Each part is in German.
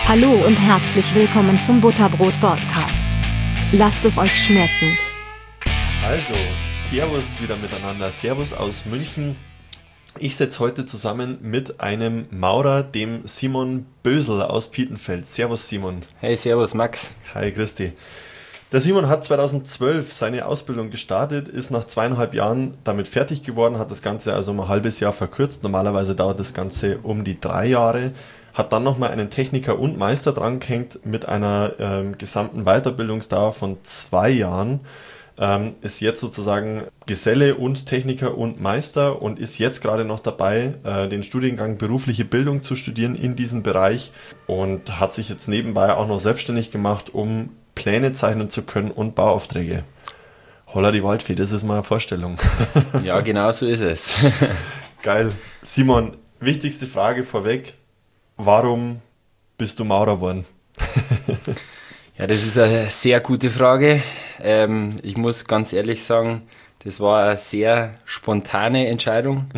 Hallo und herzlich willkommen zum Butterbrot-Podcast. Lasst es euch schmecken. Also, Servus wieder miteinander. Servus aus München. Ich sitze heute zusammen mit einem Maurer, dem Simon Bösel aus Pietenfeld. Servus Simon. Hey, servus Max. Hi, Christi. Der Simon hat 2012 seine Ausbildung gestartet, ist nach 2,5 Jahren damit fertig geworden, hat das Ganze also um ein halbes Jahr verkürzt. Normalerweise dauert das Ganze um die 3 Jahre. Hat dann nochmal einen Techniker und Meister dran gehängt mit einer gesamten Weiterbildungsdauer von 2 Jahren. Ist jetzt sozusagen Geselle und Techniker und Meister und ist jetzt gerade noch dabei, den Studiengang berufliche Bildung zu studieren in diesem Bereich und hat sich jetzt nebenbei auch noch selbstständig gemacht, um Pläne zeichnen zu können und Bauaufträge. Holla die Waldfee, das ist mal eine Vorstellung. Ja, genau so ist es. Geil. Simon, wichtigste Frage vorweg. Warum bist du Maurer geworden? Ja, das ist eine sehr gute Frage. Ich muss ganz ehrlich sagen, das war eine sehr spontane Entscheidung.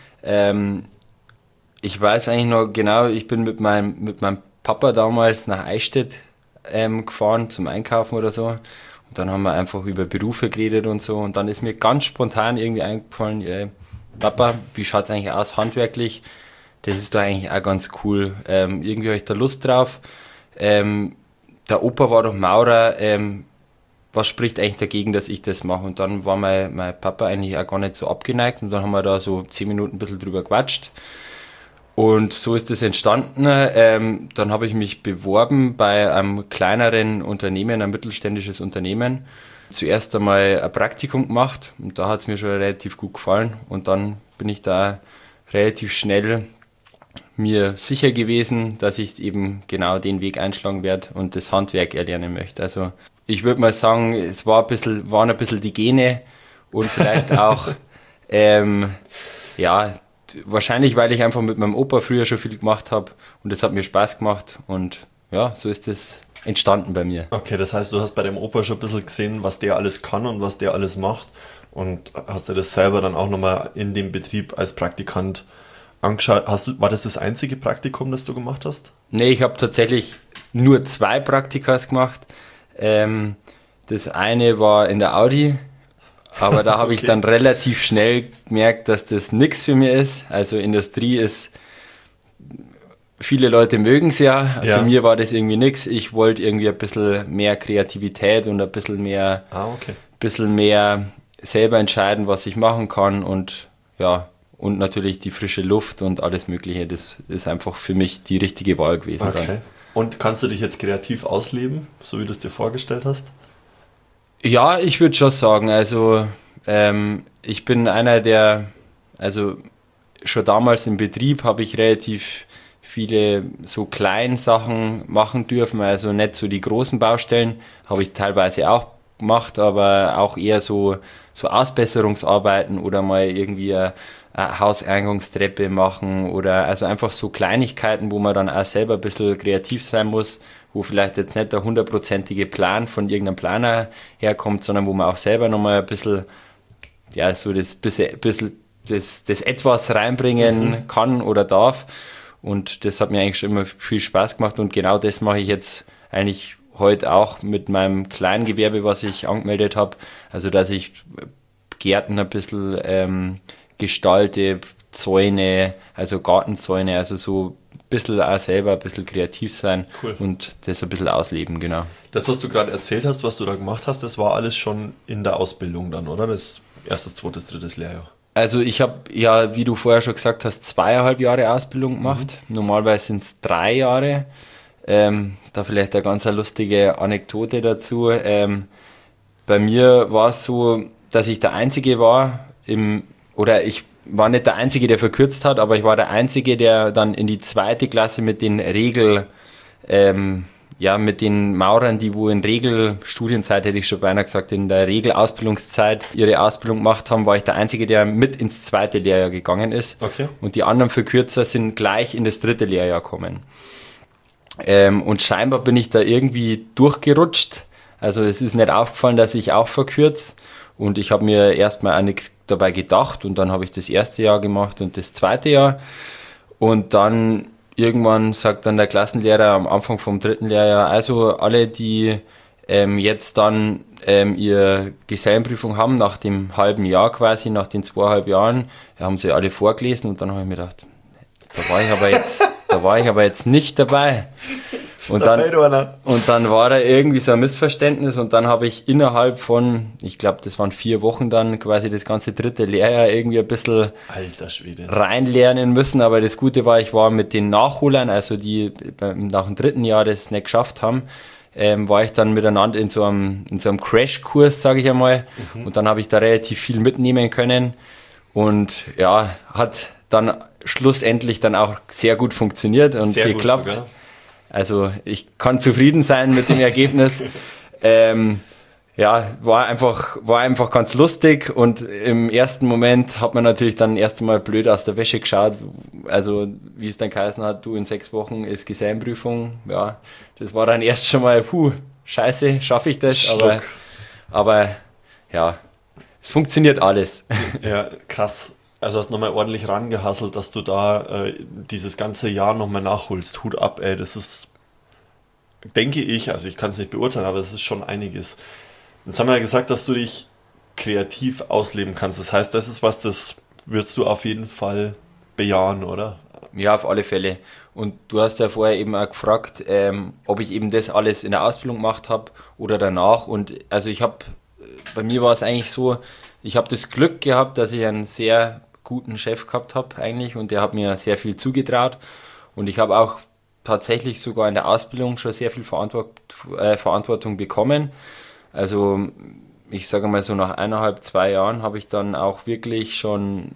Ich weiß eigentlich noch genau, ich bin mit meinem Papa damals nach Eichstätt gefahren zum Einkaufen oder so. Und dann haben wir einfach über Berufe geredet und so. Und dann ist mir ganz spontan irgendwie eingefallen, Papa, wie schaut es eigentlich aus handwerklich? Das ist doch eigentlich auch ganz cool. Irgendwie habe ich da Lust drauf. Der Opa war doch Maurer. Was spricht eigentlich dagegen, dass ich das mache? Und dann war mein Papa eigentlich auch gar nicht so abgeneigt. Und dann haben wir da so 10 Minuten ein bisschen drüber gequatscht. Und so ist das entstanden. Dann habe ich mich beworben bei einem kleineren Unternehmen, ein mittelständisches Unternehmen. Zuerst einmal ein Praktikum gemacht und da hat es mir schon relativ gut gefallen. Und dann bin ich da relativ schnell mir sicher gewesen, dass ich eben genau den Weg einschlagen werde und das Handwerk erlernen möchte. Also ich würde mal sagen, es waren ein bisschen die Gene und vielleicht auch, wahrscheinlich, weil ich einfach mit meinem Opa früher schon viel gemacht habe und das hat mir Spaß gemacht und ja, so ist das entstanden bei mir. Okay, das heißt, du hast bei dem Opa schon ein bisschen gesehen, was der alles kann und was der alles macht und hast dir das selber dann auch nochmal in dem Betrieb als Praktikant angeschaut. War das einzige Praktikum, das du gemacht hast? Nee, ich habe tatsächlich nur 2 Praktikas gemacht. Das eine war in der Audi, aber da habe ich dann relativ schnell gemerkt, dass das nichts für mich ist. Also Industrie ist, viele Leute mögen es ja. Für mich war das irgendwie nichts. Ich wollte irgendwie ein bisschen mehr Kreativität und ein bisschen mehr, selber entscheiden, was ich machen kann und und natürlich die frische Luft und alles Mögliche. Das ist einfach für mich die richtige Wahl gewesen. Okay. Dann. Und kannst du dich jetzt kreativ ausleben, so wie du es dir vorgestellt hast? Ja, ich würde schon sagen. Also ich bin einer, der, also schon damals im Betrieb habe ich relativ viele so kleine Sachen machen dürfen. Also nicht so die großen Baustellen, habe ich teilweise auch gemacht, aber auch eher so Ausbesserungsarbeiten oder mal irgendwie eine Hauseingangstreppe machen oder also einfach so Kleinigkeiten, wo man dann auch selber ein bisschen kreativ sein muss, wo vielleicht jetzt nicht der 100%ige Plan von irgendeinem Planer herkommt, sondern wo man auch selber nochmal ein bisschen, so das etwas reinbringen kann oder darf. Und das hat mir eigentlich schon immer viel Spaß gemacht und genau das mache ich jetzt eigentlich heute auch mit meinem kleinen Gewerbe, was ich angemeldet habe. Also, dass ich Gärten ein bisschen gestalte, Zäune, also Gartenzäune, also so ein bisschen auch selber ein bisschen kreativ sein und das ein bisschen ausleben, genau. Das, was du gerade erzählt hast, was du da gemacht hast, das war alles schon in der Ausbildung dann, oder? Das erstes, zweites, drittes Lehrjahr. Also ich habe ja, wie du vorher schon gesagt hast, 2,5 Jahre Ausbildung gemacht. Normalerweise sind es 3 Jahre. Da vielleicht eine ganz lustige Anekdote dazu. Bei mir war es so, dass ich der Einzige war, ich war nicht der Einzige, der verkürzt hat, aber ich war der Einzige, der dann in die 2. Klasse mit den mit den Maurern, die wo in Regelstudienzeit, hätte ich schon beinahe gesagt, in der Regelausbildungszeit ihre Ausbildung gemacht haben, war ich der Einzige, der mit ins 2. Lehrjahr gegangen ist. Okay. Und die anderen Verkürzer sind gleich in das 3. Lehrjahr gekommen. Und scheinbar bin ich da irgendwie durchgerutscht. Also es ist nicht aufgefallen, dass ich auch verkürze. Und ich habe mir erstmal auch nichts dabei gedacht. Und dann habe ich das 1. Jahr gemacht und das 2. Jahr. Und dann irgendwann sagt dann der Klassenlehrer am Anfang vom 3. Lehrjahr, also alle, die jetzt dann ihre Gesellenprüfung haben, nach dem halben Jahr quasi, nach den 2,5 Jahren, haben sie alle vorgelesen und dann habe ich mir gedacht, da war ich aber jetzt nicht dabei. Und dann war da irgendwie so ein Missverständnis und dann habe ich innerhalb von, ich glaube, das waren 4 Wochen dann quasi das ganze 3. Lehrjahr irgendwie ein bisschen reinlernen müssen. Aber das Gute war, ich war mit den Nachholern, also die nach dem 3. Jahr das nicht geschafft haben, war ich dann miteinander in so einem Crashkurs, sage ich einmal. Und dann habe ich da relativ viel mitnehmen können. Und ja, hat dann schlussendlich dann auch sehr gut funktioniert und sehr geklappt. Gut sogar. Also ich kann zufrieden sein mit dem Ergebnis. Ja, war einfach ganz lustig und im ersten Moment hat man natürlich dann erst einmal blöd aus der Wäsche geschaut. Also wie es dann geheißen hat, du in 6 Wochen ist Gesellenprüfung. Ja, das war dann erst schon mal, scheiße, schaffe ich das? Aber ja, es funktioniert alles. Ja, krass. Also hast nochmal ordentlich rangehasselt, dass du da dieses ganze Jahr nochmal nachholst. Hut ab, ey. Das ist, denke ich, also ich kann es nicht beurteilen, aber es ist schon einiges. Jetzt haben wir ja gesagt, dass du dich kreativ ausleben kannst. Das heißt, das ist was, das würdest du auf jeden Fall bejahen, oder? Ja, auf alle Fälle. Und du hast ja vorher eben auch gefragt, ob ich eben das alles in der Ausbildung gemacht habe oder danach. Und also bei mir war es eigentlich so, ich habe das Glück gehabt, dass ich einen sehr guten Chef gehabt habe eigentlich und der hat mir sehr viel zugetraut und ich habe auch tatsächlich sogar in der Ausbildung schon sehr viel Verantwortung bekommen. Also ich sage mal so nach 1,5, 2 Jahren habe ich dann auch wirklich schon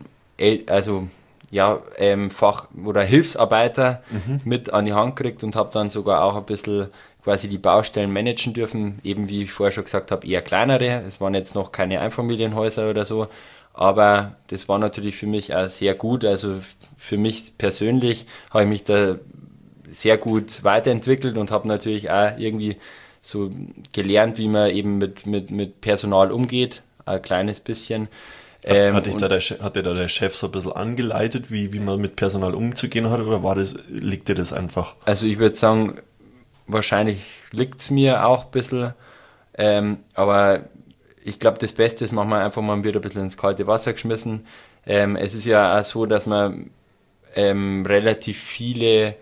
Fach- oder Hilfsarbeiter mit an die Hand gekriegt und habe dann sogar auch ein bisschen quasi die Baustellen managen dürfen, eben wie ich vorher schon gesagt habe, eher kleinere. Es waren jetzt noch keine Einfamilienhäuser oder so, aber das war natürlich für mich auch sehr gut. Also für mich persönlich habe ich mich da sehr gut weiterentwickelt und habe natürlich auch irgendwie so gelernt, wie man eben mit Personal umgeht, ein kleines bisschen. Hat dir da der Chef so ein bisschen angeleitet, wie man mit Personal umzugehen hat, oder liegt dir das einfach? Also ich würde sagen, wahrscheinlich liegt es mir auch ein bisschen, aber ich glaube, das Beste ist, manchmal einfach mal wieder ein bisschen ins kalte Wasser geschmissen. Es ist ja auch so, dass man relativ viele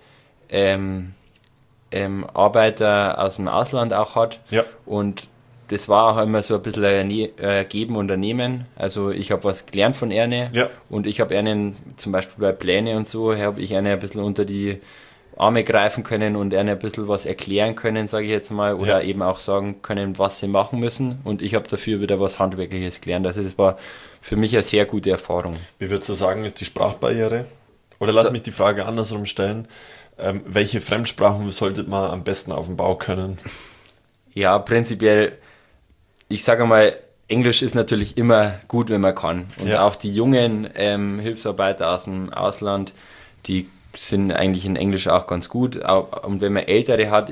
Arbeiter aus dem Ausland auch hat. Ja. Und das war auch immer so ein bisschen ein Geben und ein Nehmen. Also ich habe was gelernt von Erne und ich habe Erne zum Beispiel bei Pläne und so, habe ich Erne ein bisschen unter die Arme greifen können und Erne ein bisschen was erklären können, sage ich jetzt mal, oder eben auch sagen können, was sie machen müssen. Und ich habe dafür wieder was Handwerkliches gelernt. Also das war für mich eine sehr gute Erfahrung. Wie würdest du sagen, ist die Sprachbarriere? Oder lass mich die Frage andersrum stellen. Welche Fremdsprachen sollte man am besten auf dem Bau können? Ja, prinzipiell, ich sage mal, Englisch ist natürlich immer gut, wenn man kann. Und auch die jungen Hilfsarbeiter aus dem Ausland, die sind eigentlich in Englisch auch ganz gut. Und wenn man Ältere hat,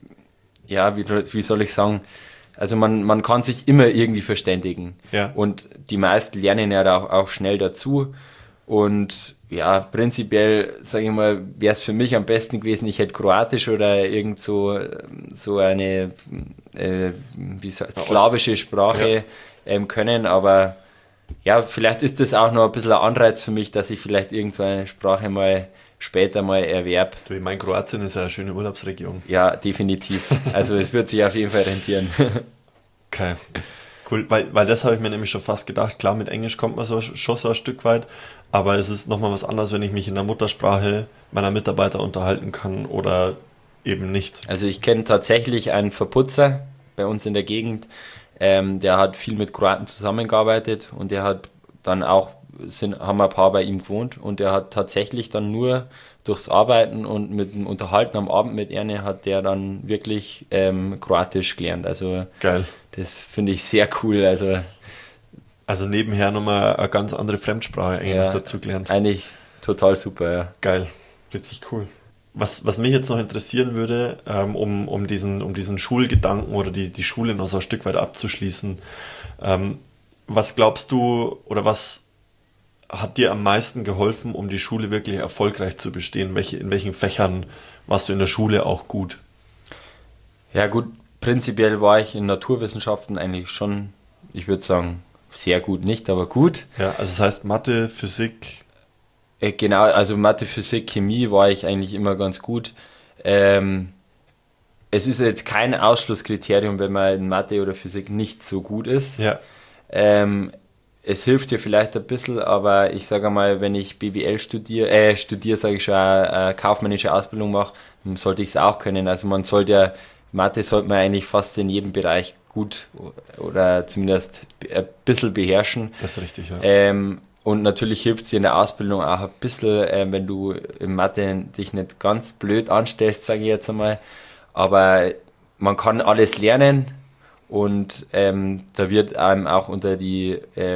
wie soll ich sagen, also man kann sich immer irgendwie verständigen. Ja. Und die meisten lernen ja auch schnell dazu. Und ja, prinzipiell, sage ich mal, wäre es für mich am besten gewesen, ich hätte Kroatisch oder irgend so eine slawische Sprache können, aber ja, vielleicht ist das auch noch ein bisschen ein Anreiz für mich, dass ich vielleicht irgend so eine Sprache mal später mal erwerbe. Du, ich meine, Kroatien ist ja eine schöne Urlaubsregion. Ja, definitiv. Also es wird sich auf jeden Fall rentieren. Okay. Cool, weil das habe ich mir nämlich schon fast gedacht. Klar, mit Englisch kommt man schon so ein Stück weit, aber es ist nochmal was anderes, wenn ich mich in der Muttersprache meiner Mitarbeiter unterhalten kann oder eben nicht. Also ich kenne tatsächlich einen Verputzer bei uns in der Gegend, der hat viel mit Kroaten zusammengearbeitet und der hat dann auch, haben ein paar bei ihm gewohnt und der hat tatsächlich dann nur durchs Arbeiten und mit dem Unterhalten am Abend mit Erne hat der dann wirklich Kroatisch gelernt. Also geil. Das finde ich sehr cool. Also nebenher nochmal eine ganz andere Fremdsprache eigentlich dazu gelernt. Eigentlich total super, ja. Geil, richtig cool. Was mich jetzt noch interessieren würde, um diesen Schulgedanken oder die Schule noch so ein Stück weit abzuschließen, was glaubst du oder was hat dir am meisten geholfen, um die Schule wirklich erfolgreich zu bestehen? In welchen Fächern warst du in der Schule auch gut? Ja gut, prinzipiell war ich in Naturwissenschaften eigentlich schon, ich würde sagen, sehr gut, nicht, aber gut. Ja, also das heißt Mathe, Physik. Genau, also Mathe, Physik, Chemie war ich eigentlich immer ganz gut. Es ist jetzt kein Ausschlusskriterium, wenn man in Mathe oder Physik nicht so gut ist. Ja. Es hilft dir vielleicht ein bisschen, aber ich sage mal, wenn ich BWL studiere, sage ich schon, eine kaufmännische Ausbildung mache, dann sollte ich es auch können. Also Mathe sollte man eigentlich fast in jedem Bereich gut oder zumindest ein bisschen beherrschen. Das ist richtig, ja. Und natürlich hilft es dir in der Ausbildung auch ein bisschen, wenn du in Mathe dich nicht ganz blöd anstellst, sage ich jetzt einmal. Aber man kann alles lernen. Und da wird einem auch unter die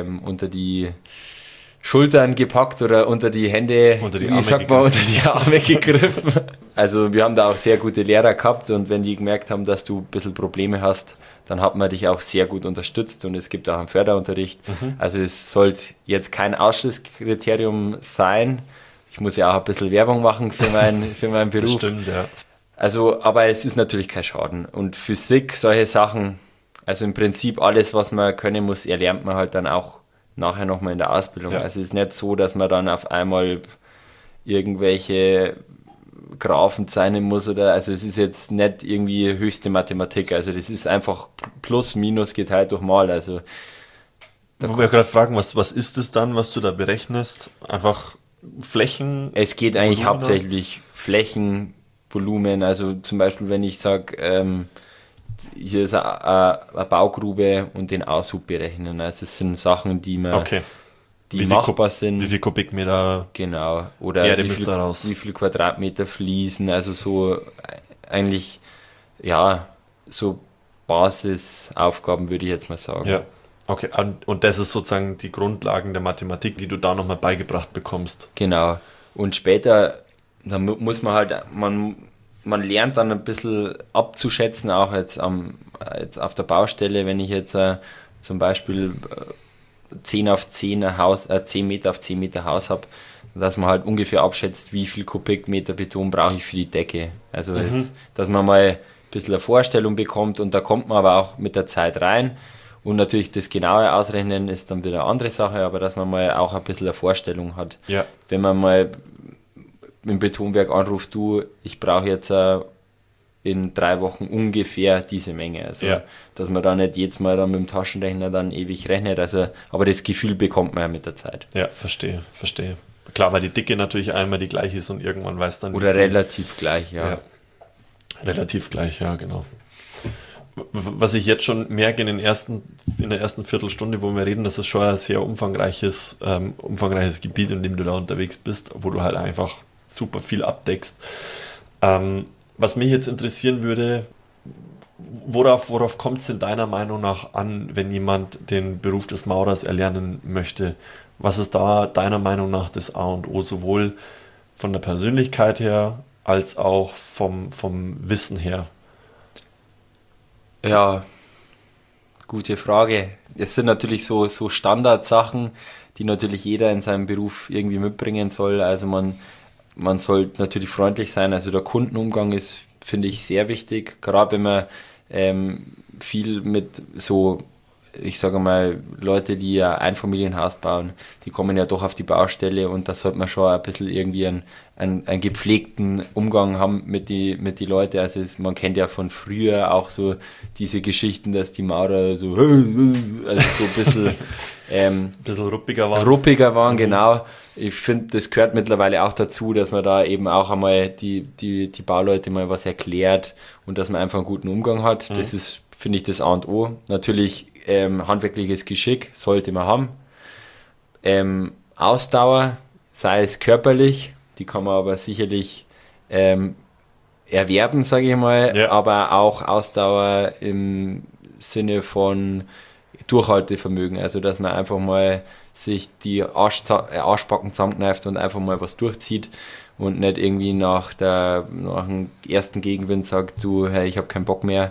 Schultern gepackt oder unter die Hände, unter die Arme gegriffen. Also wir haben da auch sehr gute Lehrer gehabt und wenn die gemerkt haben, dass du ein bisschen Probleme hast, dann hat man dich auch sehr gut unterstützt und es gibt auch einen Förderunterricht. Also es sollte jetzt kein Ausschlusskriterium sein. Ich muss ja auch ein bisschen Werbung machen für meinen Beruf. Das stimmt, ja. Also, aber es ist natürlich kein Schaden. Und Physik, solche Sachen, also im Prinzip alles, was man können muss, erlernt man halt dann auch nachher nochmal in der Ausbildung. Ja. Also es ist nicht so, dass man dann auf einmal irgendwelche Graphen zeichnen muss also es ist jetzt nicht irgendwie höchste Mathematik, also das ist einfach Plus, Minus geteilt durch Mal, also. Wo wir gerade fragen, was ist es dann, was du da berechnest? Einfach Flächen? Es geht eigentlich Volumen hauptsächlich Flächen, Volumen, also zum Beispiel, wenn ich sage, hier ist eine Baugrube und den Aushub berechnen. Also es sind Sachen, die machbar sind. Wie viel Kubikmeter? Genau. Oder Erde müsste raus. Wie viel Quadratmeter fließen. Also so eigentlich, ja, so Basisaufgaben würde ich jetzt mal sagen. Ja. Okay, und das ist sozusagen die Grundlagen der Mathematik, die du da nochmal beigebracht bekommst. Genau. Und später, da muss man halt, man lernt dann ein bisschen abzuschätzen, auch jetzt auf der Baustelle, wenn ich jetzt zum Beispiel 10 auf 10 10 Meter auf 10 Meter Haus habe, dass man halt ungefähr abschätzt, wie viel Kubikmeter Beton brauche ich für die Decke. Also dass man mal ein bisschen eine Vorstellung bekommt und da kommt man aber auch mit der Zeit rein. Und natürlich das genaue Ausrechnen ist dann wieder eine andere Sache, aber dass man mal auch ein bisschen eine Vorstellung hat. Ja. Wenn man mal im Betonwerk anruft, ich brauche jetzt in 3 Wochen ungefähr diese Menge. Also, dass man da nicht jedes Mal dann mit dem Taschenrechner dann ewig rechnet. Also, aber das Gefühl bekommt man ja mit der Zeit. Ja, verstehe. Klar, weil die Dicke natürlich einmal die gleiche ist und irgendwann weiß dann... Oder relativ gleich, ja. Relativ gleich, ja, genau. Was ich jetzt schon merke in der ersten Viertelstunde, wo wir reden, das ist schon ein sehr umfangreiches Gebiet, in dem du da unterwegs bist, wo du halt einfach super viel abdeckst. Was mich jetzt interessieren würde, worauf kommt es denn deiner Meinung nach an, wenn jemand den Beruf des Maurers erlernen möchte? Was ist da deiner Meinung nach das A und O, sowohl von der Persönlichkeit her, als auch vom Wissen her? Ja, gute Frage. Es sind natürlich so Standardsachen, die natürlich jeder in seinem Beruf irgendwie mitbringen soll. Also man soll natürlich freundlich sein. Also der Kundenumgang ist, finde ich, sehr wichtig. Gerade wenn man viel mit so, ich sage mal, Leute, die ja Einfamilienhaus bauen, die kommen ja doch auf die Baustelle und da sollte man schon ein bisschen irgendwie einen gepflegten Umgang haben mit die Leute. Also man kennt ja von früher auch so diese Geschichten, dass die Maurer so ein bisschen ruppiger waren. Ruppiger waren, genau. Ich finde, das gehört mittlerweile auch dazu, dass man da eben auch einmal die Bauleute mal was erklärt und dass man einfach einen guten Umgang hat. Das ist, finde ich, das A und O. Natürlich handwerkliches Geschick sollte man haben. Ausdauer, sei es körperlich, die kann man aber sicherlich erwerben, sage ich mal, aber auch Ausdauer im Sinne von Durchhaltevermögen, also dass man einfach mal sich die Arschbacken zusammenkneift und einfach mal was durchzieht und nicht irgendwie nach dem ersten Gegenwind sagt, hey, ich habe keinen Bock mehr,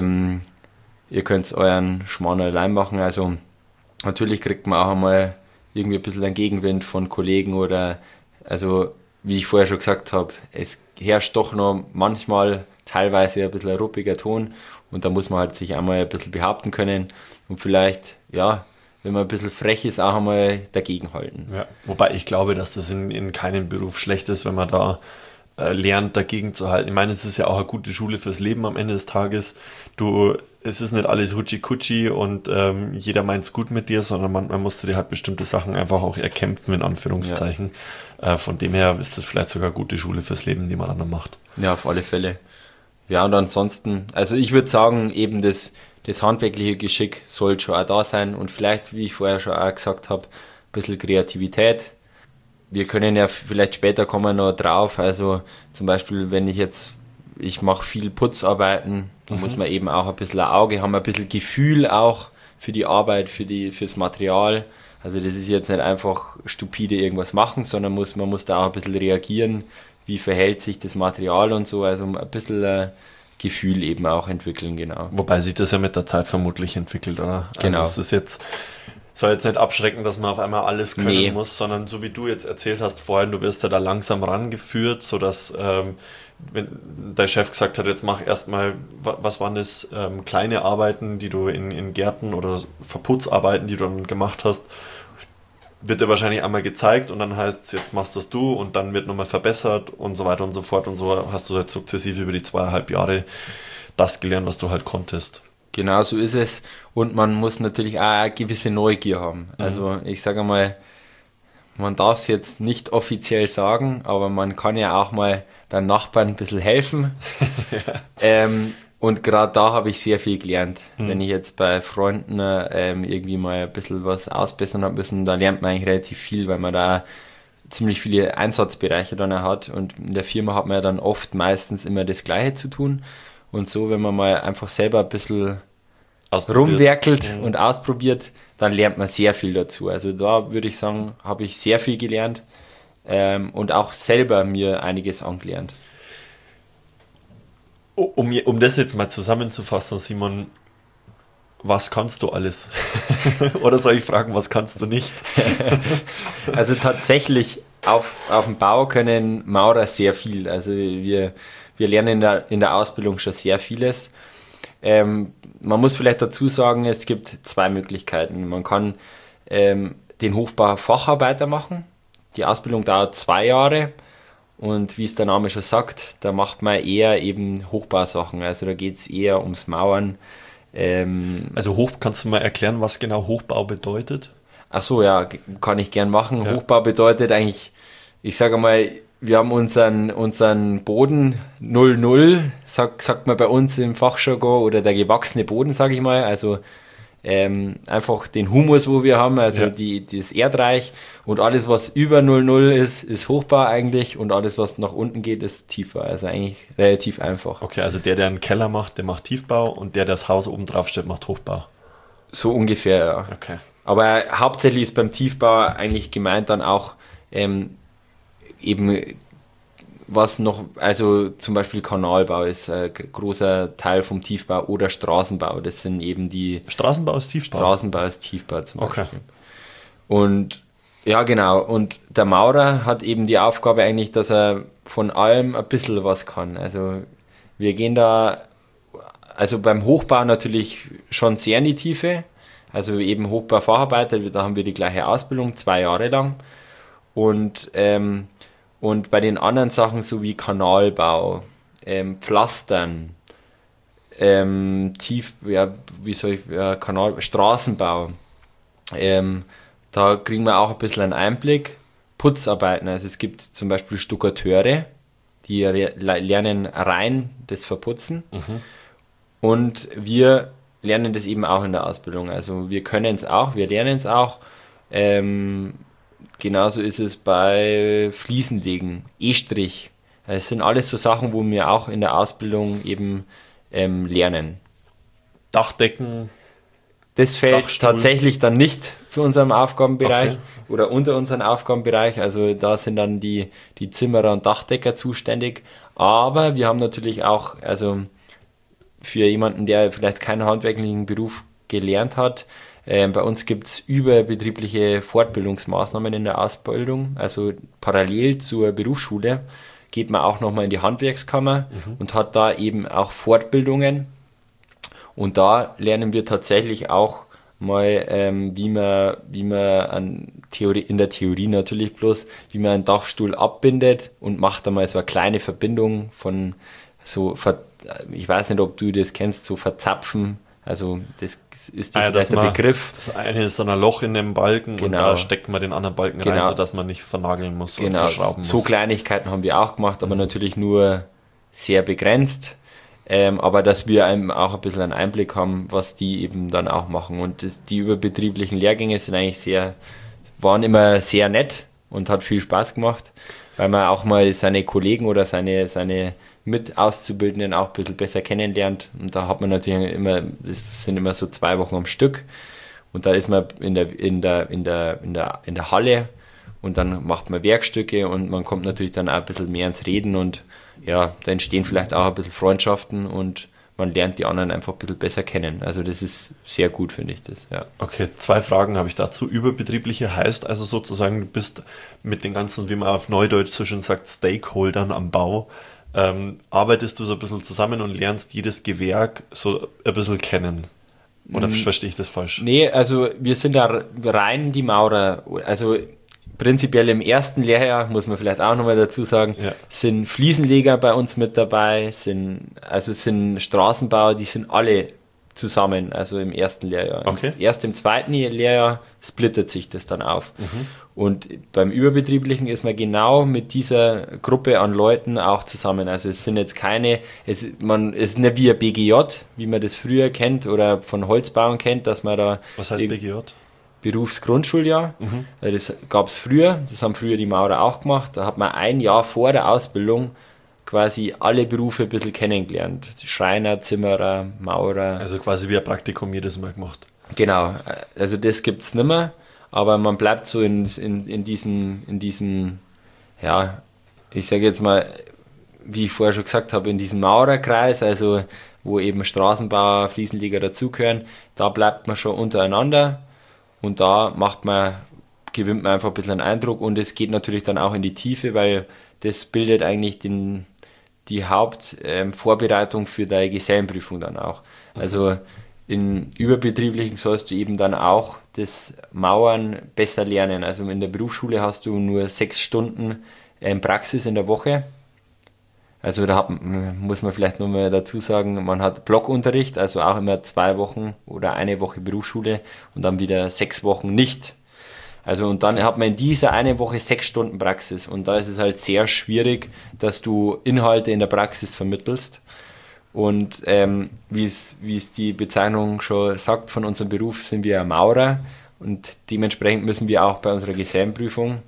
ihr könnt euren Schmarrn allein machen. Also natürlich kriegt man auch einmal irgendwie ein bisschen einen Gegenwind von Kollegen oder, also wie ich vorher schon gesagt habe, es herrscht doch noch manchmal teilweise ein bisschen ein ruppiger Ton und da muss man halt sich einmal ein bisschen behaupten können und vielleicht, ja, wenn man ein bisschen frech ist, auch einmal dagegenhalten. Ja, wobei ich glaube, dass das in keinem Beruf schlecht ist, wenn man da lernt, dagegen zu halten. Ich meine, es ist ja auch eine gute Schule fürs Leben am Ende des Tages. Es ist nicht alles Hutschi-Kutschi und jeder meint es gut mit dir, sondern manchmal musst du dir halt bestimmte Sachen einfach auch erkämpfen, in Anführungszeichen. Ja. Von dem her ist das vielleicht sogar eine gute Schule fürs Leben, die man dann noch macht. Ja, auf alle Fälle. Ja, und ansonsten, also ich würde sagen, eben das handwerkliche Geschick soll schon auch da sein und vielleicht, wie ich vorher schon auch gesagt habe, ein bisschen Kreativität. Wir können ja vielleicht später kommen noch drauf, also zum Beispiel, wenn ich mache viel Putzarbeiten, da muss man eben auch ein bisschen ein Auge haben, ein bisschen Gefühl auch für die Arbeit, fürs Material. Also das ist jetzt nicht einfach stupide irgendwas machen, sondern man muss da auch ein bisschen reagieren, wie verhält sich das Material und so, also ein bisschen Gefühl eben auch entwickeln, genau. Wobei sich das ja mit der Zeit vermutlich entwickelt, oder? Genau. Also soll jetzt nicht abschrecken, dass man auf einmal alles können muss, sondern so wie du jetzt erzählt hast vorhin, du wirst ja da langsam rangeführt, sodass, wenn dein Chef gesagt hat, jetzt mach erstmal, was waren das, kleine Arbeiten, die du in Gärten oder Verputzarbeiten, die du dann gemacht hast, wird dir wahrscheinlich einmal gezeigt und dann heißt es, jetzt machst das du und dann wird nochmal verbessert und so weiter und so fort und so hast du halt sukzessive über die 2,5 Jahre das gelernt, was du halt konntest. Genau, so ist es. Und man muss natürlich auch eine gewisse Neugier haben. Also ich sage mal, man darf es jetzt nicht offiziell sagen, aber man kann ja auch mal beim Nachbarn ein bisschen helfen. Ja. Und gerade da habe ich sehr viel gelernt. Wenn ich jetzt bei Freunden irgendwie mal ein bisschen was ausbessern habe müssen, da lernt man eigentlich relativ viel, weil man da ziemlich viele Einsatzbereiche dann auch hat. Und in der Firma hat man ja dann oft meistens immer das Gleiche zu tun. Und so, wenn man mal einfach selber ein bisschen rumwerkelt und ausprobiert, dann lernt man sehr viel dazu. Also da würde ich sagen, habe ich sehr viel gelernt und auch selber mir einiges angelernt. Um das jetzt mal zusammenzufassen, Simon, was kannst du alles? Oder soll ich fragen, was kannst du nicht? Also tatsächlich auf dem Bau können Maurer sehr viel. Also wir lernen in der Ausbildung schon sehr vieles. Man muss vielleicht dazu sagen, es gibt 2 Möglichkeiten. Man kann den Hochbau-Facharbeiter machen. Die Ausbildung dauert 2 Jahre und wie es der Name schon sagt, da macht man eher eben Hochbausachen. Also da geht es eher ums Mauern. Also kannst du mal erklären, was genau Hochbau bedeutet? Ach so, ja, kann ich gern machen. Ja. Hochbau bedeutet eigentlich, ich sage mal, wir haben unseren Boden 0,0, sagt man bei uns im Fachjargon, oder der gewachsene Boden, sage ich mal, also einfach den Humus, wo wir haben, also das Erdreich, und alles, was über 0,0 ist Hochbau eigentlich, und alles, was nach unten geht, ist Tiefbau, also eigentlich relativ einfach. Okay, also der einen Keller macht, der macht Tiefbau und der das Haus oben drauf stellt, macht Hochbau. So ungefähr, ja. Okay. Aber hauptsächlich ist beim Tiefbau eigentlich gemeint dann auch eben was noch, also zum Beispiel Kanalbau ist ein großer Teil vom Tiefbau oder Straßenbau, das sind eben die... Straßenbau ist Tiefbau? Straßenbau ist Tiefbau zum Beispiel. Okay. Und ja, genau, und der Maurer hat eben die Aufgabe eigentlich, dass er von allem ein bisschen was kann. Also wir gehen da, also beim Hochbau natürlich schon sehr in die Tiefe, also eben Hochbau-Facharbeiter, da haben wir die gleiche Ausbildung, 2 Jahre lang. Und bei den anderen Sachen, so wie Kanalbau, Pflastern, Straßenbau, da kriegen wir auch ein bisschen einen Einblick. Putzarbeiten, also es gibt zum Beispiel Stuckateure, die lernen rein das Verputzen. Und wir lernen das eben auch in der Ausbildung. Also wir können es auch, wir lernen es auch. Genauso ist es bei Fliesenlegen, E-Strich. Das sind alles so Sachen, wo wir auch in der Ausbildung eben lernen. Dachdecken. Das fällt Dachstuhl. Tatsächlich dann nicht zu unserem Aufgabenbereich Okay. oder unter unseren Aufgabenbereich. Also da sind dann die Zimmerer und Dachdecker zuständig. Aber wir haben natürlich auch, also für jemanden, der vielleicht keinen handwerklichen Beruf gelernt hat, Bei uns gibt es überbetriebliche Fortbildungsmaßnahmen in der Ausbildung, also parallel zur Berufsschule geht man auch nochmal in die Handwerkskammer und hat da eben auch Fortbildungen. Und da lernen wir tatsächlich auch mal, wie man in der Theorie natürlich bloß, wie man einen Dachstuhl abbindet und macht da mal so eine kleine Verbindung von so, ich weiß nicht, ob du das kennst, so verzapfen. Also das ist vielleicht der Begriff. Das eine ist dann ein Loch in dem Balken und da steckt man den anderen Balken rein, sodass man nicht vernageln muss und verschrauben muss. So Kleinigkeiten haben wir auch gemacht, aber natürlich nur sehr begrenzt. Aber dass wir einem auch ein bisschen einen Einblick haben, was die eben dann auch machen. Und die überbetrieblichen Lehrgänge waren immer sehr nett und hat viel Spaß gemacht, weil man auch mal seine Kollegen oder seine Mit-Auszubildenden auch ein bisschen besser kennenlernt. Und da hat man natürlich immer, das sind immer so 2 Wochen am Stück. Und da ist man in der Halle und dann macht man Werkstücke und man kommt natürlich dann auch ein bisschen mehr ins Reden und ja, da entstehen vielleicht auch ein bisschen Freundschaften und man lernt die anderen einfach ein bisschen besser kennen. Also das ist sehr gut, finde ich das. Ja. Okay, 2 Fragen habe ich dazu. Überbetriebliche heißt also sozusagen, du bist mit den ganzen, wie man auf Neudeutsch so schön sagt, Stakeholdern am Bau, arbeitest du so ein bisschen zusammen und lernst jedes Gewerk so ein bisschen kennen. Oder verstehe ich das falsch? Nee, also wir sind da rein die Maurer. Also prinzipiell im ersten Lehrjahr, muss man vielleicht auch nochmal dazu sagen, sind Fliesenleger bei uns mit dabei, sind Straßenbauer, die sind alle zusammen, also im ersten Lehrjahr. Okay. Erst im zweiten Lehrjahr splittet sich das dann auf. Und beim Überbetrieblichen ist man genau mit dieser Gruppe an Leuten auch zusammen. Also es sind jetzt es ist nicht wie ein BGJ, wie man das früher kennt oder von Holzbauern kennt, dass man da... Was heißt BGJ? Berufsgrundschuljahr. Das gab es früher, das haben früher die Maurer auch gemacht. Da hat man ein Jahr vor der Ausbildung quasi alle Berufe ein bisschen kennengelernt. Schreiner, Zimmerer, Maurer. Also quasi wie ein Praktikum jedes Mal gemacht. Genau, also das gibt es nicht mehr, aber man bleibt so in diesem, ja, ich sage jetzt mal, wie ich vorher schon gesagt habe, in diesem Maurerkreis, also wo eben Straßenbauer, Fliesenleger dazugehören, da bleibt man schon untereinander. Und da gewinnt man einfach ein bisschen einen Eindruck und es geht natürlich dann auch in die Tiefe, weil das bildet eigentlich die Hauptvorbereitung für deine Gesellenprüfung dann auch. Also in Überbetrieblichen sollst du eben dann auch das Mauern besser lernen. Also in der Berufsschule hast du nur 6 Stunden Praxis in der Woche. Also da muss man vielleicht nochmal dazu sagen, man hat Blockunterricht, also auch immer 2 Wochen oder 1 Woche Berufsschule und dann wieder 6 Wochen nicht. Also und dann hat man in dieser 1 Woche 6 Stunden Praxis und da ist es halt sehr schwierig, dass du Inhalte in der Praxis vermittelst. Und wie es die Bezeichnung schon sagt von unserem Beruf, sind wir Maurer und dementsprechend müssen wir auch bei unserer Gesellenprüfung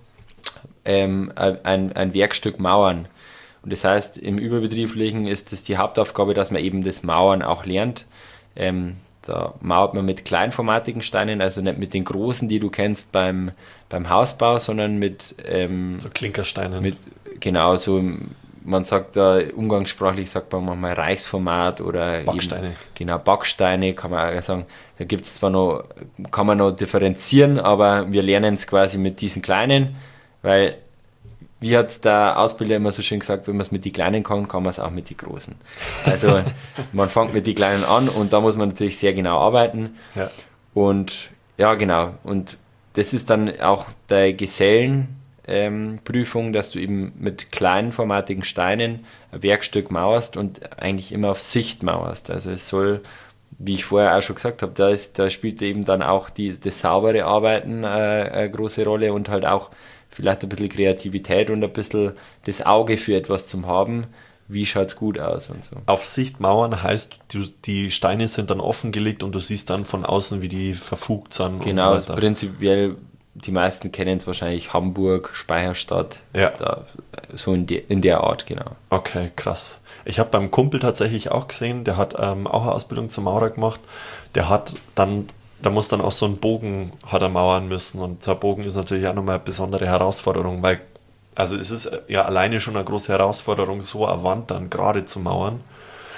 ein Werkstück mauern. Und das heißt, im Überbetrieblichen ist es die Hauptaufgabe, dass man eben das Mauern auch lernt. Da mauert man mit kleinformatigen Steinen, also nicht mit den großen, die du kennst beim Hausbau, sondern mit so Klinkersteinen. Genau, so man sagt da, umgangssprachlich sagt man manchmal Reichsformat oder Backsteine. Eben, genau, Backsteine kann man auch sagen. Da gibt es zwar kann man noch differenzieren, aber wir lernen es quasi mit diesen kleinen, weil wie hat der Ausbilder immer so schön gesagt, wenn man es mit den Kleinen kann, kann man es auch mit den Großen. Also man fängt mit den Kleinen an und da muss man natürlich sehr genau arbeiten. Ja. Und ja, genau. Und das ist dann auch der Gesellenprüfung, dass du eben mit kleinformatigen Steinen ein Werkstück mauerst und eigentlich immer auf Sicht mauerst. Also es soll, wie ich vorher auch schon gesagt habe, da spielt eben dann auch das saubere Arbeiten eine große Rolle und halt auch vielleicht ein bisschen Kreativität und ein bisschen das Auge für etwas zum haben, wie schaut es gut aus und so. Auf Sicht mauern heißt, die Steine sind dann offengelegt und du siehst dann von außen, wie die verfugt sind. Genau, und so weiter. Prinzipiell, die meisten kennen es wahrscheinlich, Hamburg, Speicherstadt, ja. So in der Art, genau. Okay, krass. Ich habe beim Kumpel tatsächlich auch gesehen, der hat auch eine Ausbildung zum Maurer gemacht, da muss dann auch so ein Bogen hat er mauern müssen und so ein Bogen ist natürlich auch nochmal eine besondere Herausforderung, weil also es ist ja alleine schon eine große Herausforderung, so eine Wand dann gerade zu mauern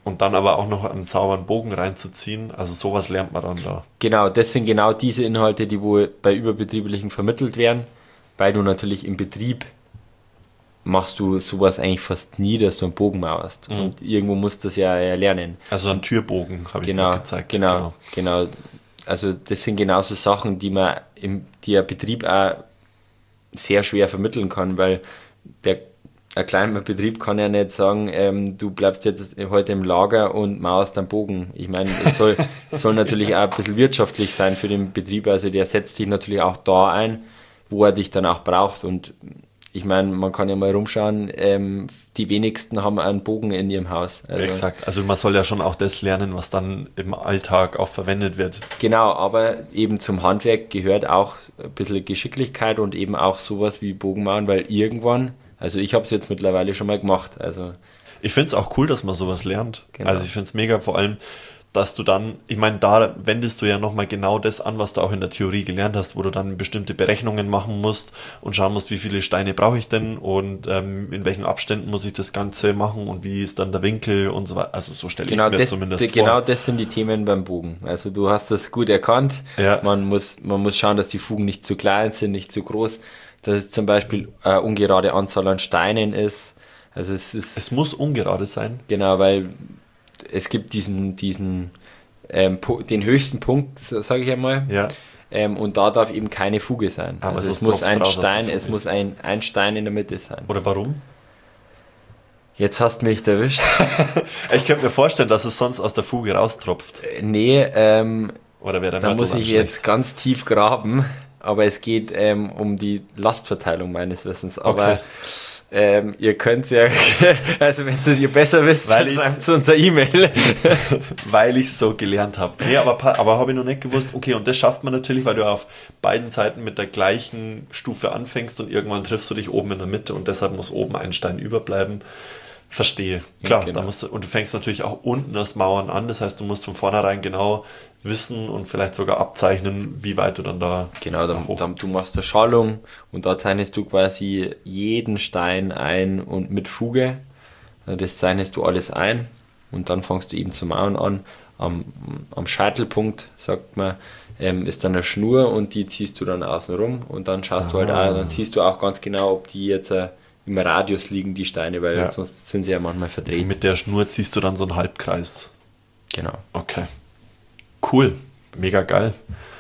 Und dann aber auch noch einen sauberen Bogen reinzuziehen, also sowas lernt man dann da. Genau, das sind genau diese Inhalte, die wohl bei Überbetrieblichen vermittelt werden, weil du natürlich im Betrieb machst du sowas eigentlich fast nie, dass du einen Bogen mauerst. Und irgendwo musst du das ja lernen. Also einen Türbogen habe ich Genau, gerade gezeigt. genau. Also das sind genauso Sachen, die man der Betrieb auch sehr schwer vermitteln kann, weil ein kleiner Betrieb kann ja nicht sagen, du bleibst jetzt heute im Lager und mauerst einen Bogen. Ich meine, es soll natürlich auch ein bisschen wirtschaftlich sein für den Betrieb, also der setzt sich natürlich auch da ein, wo er dich dann auch braucht. Und ich meine, man kann ja mal rumschauen, die wenigsten haben einen Bogen in ihrem Haus. Also, exakt, also man soll ja schon auch das lernen, was dann im Alltag auch verwendet wird. Genau, aber eben zum Handwerk gehört auch ein bisschen Geschicklichkeit und eben auch sowas wie Bogenmauern, weil irgendwann, also ich habe es jetzt mittlerweile schon mal gemacht. Also ich finde es auch cool, dass man sowas lernt. Genau. Also ich finde es mega, vor allem, dass du dann, ich meine, da wendest du ja nochmal genau das an, was du auch in der Theorie gelernt hast, wo du dann bestimmte Berechnungen machen musst und schauen musst, wie viele Steine brauche ich denn und in welchen Abständen muss ich das Ganze machen und wie ist dann der Winkel und so weiter. Also so stelle ich es mir zumindest vor. Genau das sind die Themen beim Bogen. Also du hast das gut erkannt. Ja. Man muss schauen, dass die Fugen nicht zu klein sind, nicht zu groß, dass es zum Beispiel eine ungerade Anzahl an Steinen ist. Also es muss ungerade sein. Genau, weil es gibt den höchsten Punkt, sage ich einmal. Ja. Und da darf eben keine Fuge sein. Aber also es muss ein Stein in der Mitte sein. Oder warum? Jetzt hast du mich erwischt. Ich könnte mir vorstellen, dass es sonst aus der Fuge raustropft. Nee, oder wäre da muss ich jetzt ganz tief graben. Aber es geht um die Lastverteilung meines Wissens. Aber ihr könnt ja, also wenn ihr besser wisst, schreibt es unser E-Mail. Weil ich es so gelernt habe. Nee, aber habe ich noch nicht gewusst. Okay, und das schafft man natürlich, weil du auf beiden Seiten mit der gleichen Stufe anfängst und irgendwann triffst du dich oben in der Mitte und deshalb muss oben ein Stein überbleiben. Verstehe. Klar, genau. Und du fängst natürlich auch unten das Mauern an. Das heißt, du musst von vornherein genau wissen und vielleicht sogar abzeichnen, wie weit du dann da... Genau, du machst eine Schallung und da zeichnest du quasi jeden Stein ein und mit Fuge. Das zeichnest du alles ein und dann fängst du eben zu mauern an. Am Scheitelpunkt, sagt man, ist dann eine Schnur und die ziehst du dann außen rum und dann schaust du halt auch, dann siehst du auch ganz genau, ob die jetzt im Radius liegen, die Steine, weil sonst sind sie ja manchmal verdreht. Mit der Schnur ziehst du dann so einen Halbkreis. Genau. Okay. Cool. Mega geil.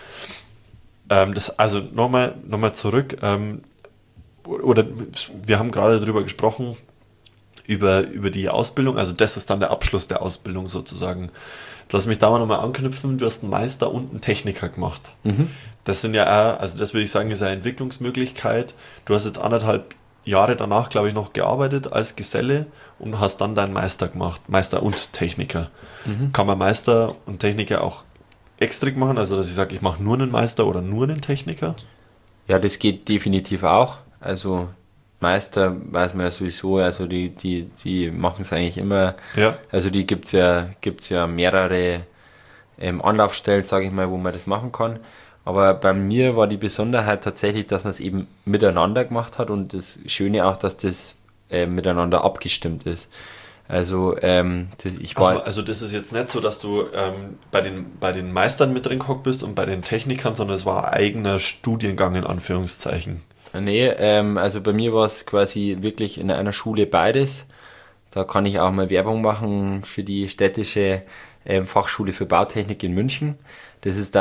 Also nochmal zurück. Oder wir haben gerade darüber gesprochen, über die Ausbildung. Also das ist dann der Abschluss der Ausbildung sozusagen. Lass mich da mal nochmal anknüpfen. Du hast einen Meister und einen Techniker gemacht. Mhm. Das sind ja auch, also das würde ich sagen, ist eine Entwicklungsmöglichkeit. Du hast jetzt 1,5 Jahre danach, glaube ich, noch gearbeitet als Geselle und hast dann deinen Meister gemacht. Meister und Techniker. Mhm. Kann man Meister und Techniker auch extra machen? Also, dass ich sage, ich mache nur einen Meister oder nur einen Techniker? Ja, das geht definitiv auch. Also Meister weiß man ja sowieso, also die machen es eigentlich immer. Ja. Also die gibt's ja mehrere Anlaufstellen, sage ich mal, wo man das machen kann. Aber bei mir war die Besonderheit tatsächlich, dass man es eben miteinander gemacht hat und das Schöne auch, dass das miteinander abgestimmt ist. Also also das ist jetzt nicht so, dass du bei den Meistern mit drin gehockt bist und bei den Technikern, sondern es war ein eigener Studiengang in Anführungszeichen. Nee, also bei mir war es quasi wirklich in einer Schule beides. Da kann ich auch mal Werbung machen für die städtische Fachschule für Bautechnik in München. Das ist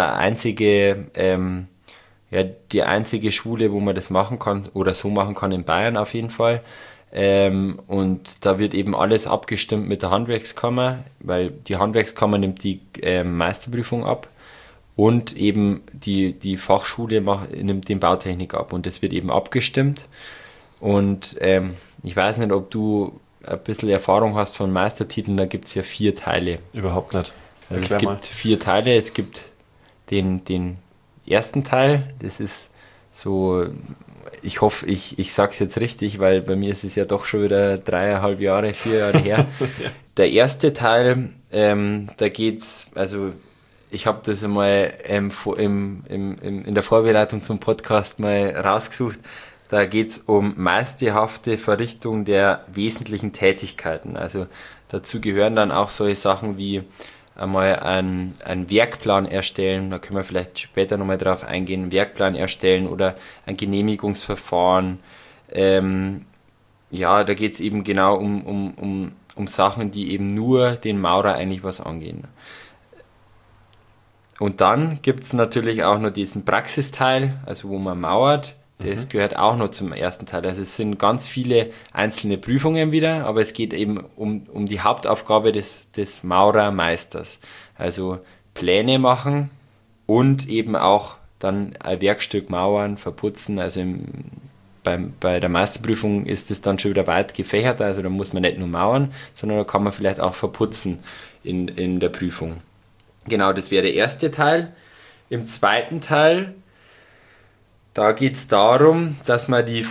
die einzige Schule, wo man das machen kann oder so machen kann in Bayern auf jeden Fall. Und da wird eben alles abgestimmt mit der Handwerkskammer, weil die Handwerkskammer nimmt die Meisterprüfung ab und eben die Fachschule nimmt den Bautechnik ab und das wird eben abgestimmt. Und ich weiß nicht, ob du ein bisschen Erfahrung hast von Meistertiteln, da gibt es ja 4 Teile. Überhaupt nicht. Also es gibt 4 Teile, es gibt den ersten Teil, das ist so, ich hoffe, ich sage es jetzt richtig, weil bei mir ist es ja doch schon wieder 4 Jahre her. Ja. Der erste Teil, da geht's, also ich habe das einmal in der Vorbereitung zum Podcast mal rausgesucht, da geht es um meisterhafte Verrichtung der wesentlichen Tätigkeiten. Also Dazu gehören dann auch solche Sachen wie einmal einen Werkplan erstellen, da können wir vielleicht später nochmal drauf eingehen, einen Werkplan erstellen oder ein Genehmigungsverfahren. Ja, da geht es eben genau um Sachen, die eben nur den Maurer eigentlich was angehen. Und dann gibt es natürlich auch noch diesen Praxisteil, also wo man mauert. Das gehört auch noch zum ersten Teil. Also es sind ganz viele einzelne Prüfungen wieder, aber es geht eben um die Hauptaufgabe des Maurermeisters. Also Pläne machen und eben auch dann ein Werkstück mauern, verputzen. Also bei der Meisterprüfung ist es dann schon wieder weit gefächerter. Also da muss man nicht nur mauern, sondern da kann man vielleicht auch verputzen in der Prüfung. Genau, das wäre der erste Teil. Im zweiten Teil, da geht es darum, dass man das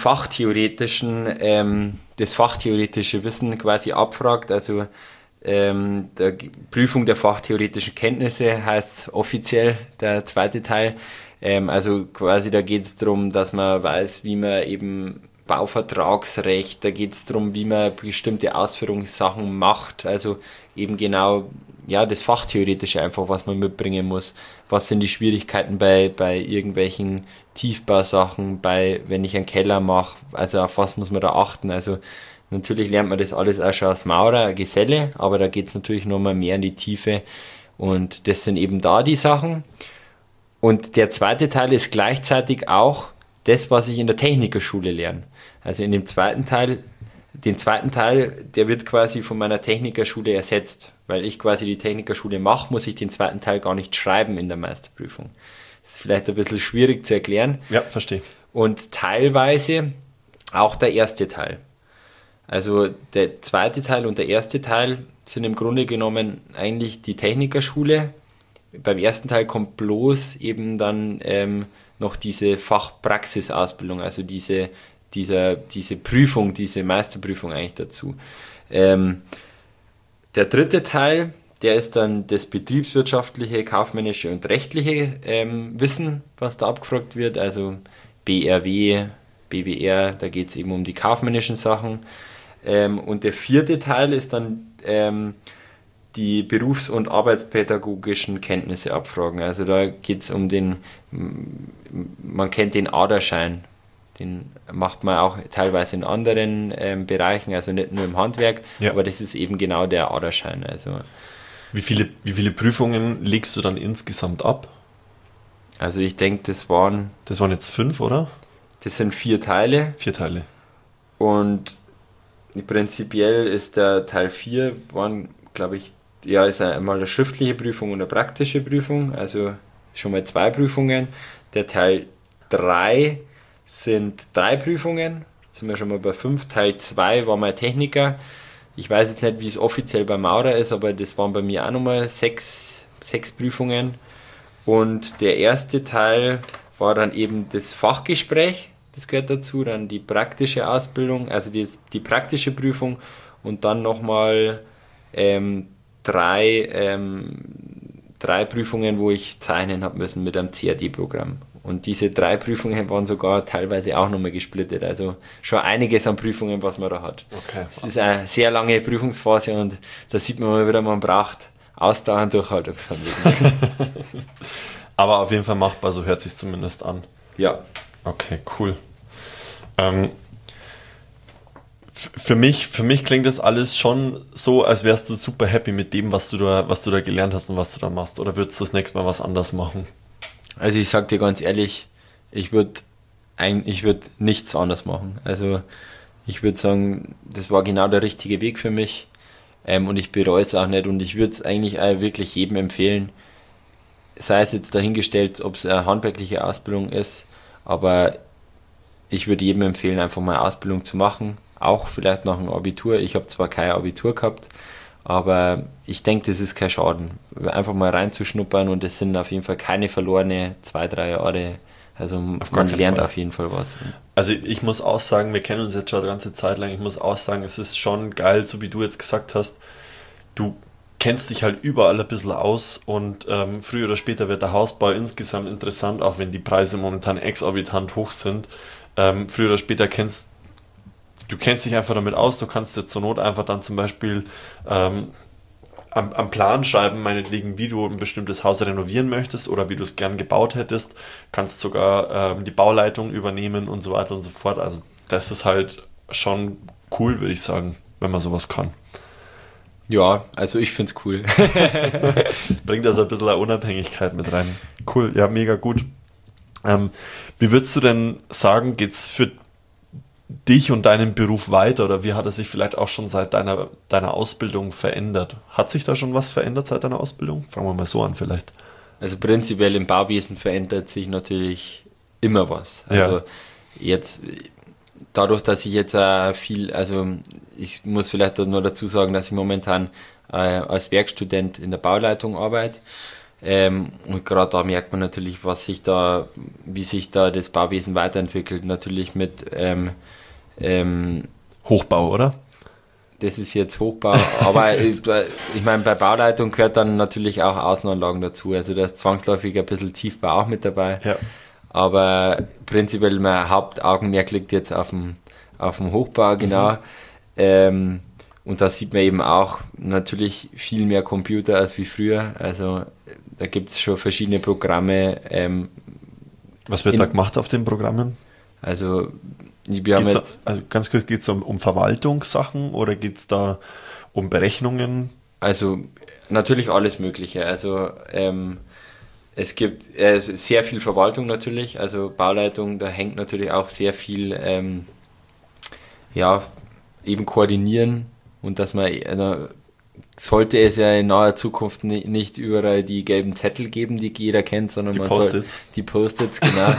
fachtheoretische Wissen quasi abfragt. Also der Prüfung der fachtheoretischen Kenntnisse heißt offiziell der zweite Teil. Also quasi da geht es darum, dass man weiß, wie man eben Bauvertragsrecht, da geht es darum, wie man bestimmte Ausführungssachen macht. Also eben genau ja, das Fachtheoretische einfach, was man mitbringen muss. Was sind die Schwierigkeiten bei irgendwelchen Tiefbausachen, wenn ich einen Keller mache, also auf was muss man da achten. Also natürlich lernt man das alles auch schon als Maurer, Geselle, aber da geht es natürlich nochmal mehr in die Tiefe und das sind eben da die Sachen. Und der zweite Teil ist gleichzeitig auch das, was ich in der Technikerschule lerne. Also in dem zweiten Teil, der wird quasi von meiner Technikerschule ersetzt. Weil ich quasi die Technikerschule mache, muss ich den zweiten Teil gar nicht schreiben in der Meisterprüfung. Das ist vielleicht ein bisschen schwierig zu erklären. Ja, verstehe. Und teilweise auch der erste Teil. Also der zweite Teil und der erste Teil sind im Grunde genommen eigentlich die Technikerschule. Beim ersten Teil kommt bloß eben dann noch diese Fachpraxisausbildung, also diese Prüfung, diese Meisterprüfung eigentlich dazu. Der dritte Teil, der ist dann das betriebswirtschaftliche, kaufmännische und rechtliche Wissen, was da abgefragt wird, also BRW, BWR, da geht es eben um die kaufmännischen Sachen. Und der vierte Teil ist dann die berufs- und arbeitspädagogischen Kenntnisse abfragen. Also da geht es um man kennt den Aderschein. Den macht man auch teilweise in anderen Bereichen, also nicht nur im Handwerk, ja. Aber das ist eben genau der Aderschein. Also, wie viele Prüfungen legst du dann insgesamt ab? Also ich denke, das waren jetzt 5, oder? Das sind 4 Teile. 4 Teile. Und prinzipiell ist der Teil 4, glaube ich, ja, ist einmal eine schriftliche Prüfung und eine praktische Prüfung, also schon mal 2 Prüfungen. Der Teil 3 sind 3 Prüfungen, jetzt sind wir schon mal bei 5. Teil 2 war mal Techniker. Ich weiß jetzt nicht, wie es offiziell bei Maurer ist, aber das waren bei mir auch nochmal 6 Prüfungen. Und der erste Teil war dann eben das Fachgespräch, das gehört dazu, dann die praktische Ausbildung, also die praktische Prüfung und dann nochmal 3 Prüfungen, wo ich zeichnen habe müssen mit einem CAD-Programm. Und diese 3 Prüfungen waren sogar teilweise auch nochmal gesplittet. Also schon einiges an Prüfungen, was man da hat. Okay. Es ist eine sehr lange Prüfungsphase und da sieht man mal wieder, man braucht Ausdauer und Durchhaltungsvermögen. Aber auf jeden Fall machbar, so hört es sich zumindest an. Ja. Okay, cool. Für mich klingt das alles schon so, als wärst du super happy mit dem, was du da gelernt hast und was du da machst. Oder würdest du das nächste Mal was anders machen? Also ich sag dir ganz ehrlich, ich würd nichts anders machen. Also ich würde sagen, das war genau der richtige Weg für mich und ich bereue es auch nicht und ich würde es eigentlich auch wirklich jedem empfehlen, sei es jetzt dahingestellt, ob es eine handwerkliche Ausbildung ist, aber ich würde jedem empfehlen, einfach mal eine Ausbildung zu machen, auch vielleicht nach einem Abitur. Ich habe zwar kein Abitur gehabt, aber ich denke, das ist kein Schaden. Einfach mal reinzuschnuppern und es sind auf jeden Fall keine verlorene 2-3 Jahre. Also man lernt auf jeden Fall was. Also ich muss auch sagen, wir kennen uns jetzt schon eine ganze Zeit lang, ich muss auch sagen, es ist schon geil, so wie du jetzt gesagt hast, du kennst dich halt überall ein bisschen aus und früher oder später wird der Hausbau insgesamt interessant, auch wenn die Preise momentan exorbitant hoch sind. Früher oder später du kennst dich einfach damit aus, du kannst dir zur Not einfach dann zum Beispiel am Plan schreiben, meinetwegen, wie du ein bestimmtes Haus renovieren möchtest oder wie du es gern gebaut hättest, kannst sogar die Bauleitung übernehmen und so weiter und so fort. Also das ist halt schon cool, würde ich sagen, wenn man sowas kann. Ja, also ich finde es cool. Bringt also ein bisschen eine Unabhängigkeit mit rein. Cool, ja, mega gut. Wie würdest du denn sagen, geht es für dich und deinen Beruf weiter oder wie hat er sich vielleicht auch schon seit deiner Ausbildung verändert? Hat sich da schon was verändert seit deiner Ausbildung? Fangen wir mal so an vielleicht. Also prinzipiell im Bauwesen verändert sich natürlich immer was. Also jetzt, dadurch, dass ich jetzt viel, also ich muss vielleicht nur dazu sagen, dass ich momentan als Werkstudent in der Bauleitung arbeite. Und gerade da merkt man natürlich, wie sich da das Bauwesen weiterentwickelt. Natürlich mit Hochbau, oder? Das ist jetzt Hochbau, aber ich meine, bei Bauleitung gehört dann natürlich auch Außenanlagen dazu. Also da ist zwangsläufig ein bisschen Tiefbau auch mit dabei. Ja. Aber prinzipiell mein Hauptaugenmerk liegt jetzt auf dem Hochbau, genau. Und da sieht man eben auch natürlich viel mehr Computer als wie früher. Also da gibt es schon verschiedene Programme. Was wird da gemacht auf den Programmen? Also wir haben jetzt... Also ganz kurz, geht es um Verwaltungssachen oder geht es da um Berechnungen? Also natürlich alles Mögliche. Also es gibt sehr viel Verwaltung natürlich. Also Bauleitung, da hängt natürlich auch sehr viel eben koordinieren. Und dass man, sollte es ja in naher Zukunft nicht überall die gelben Zettel geben, die jeder kennt, sondern die Post-its. Die Post-its, genau.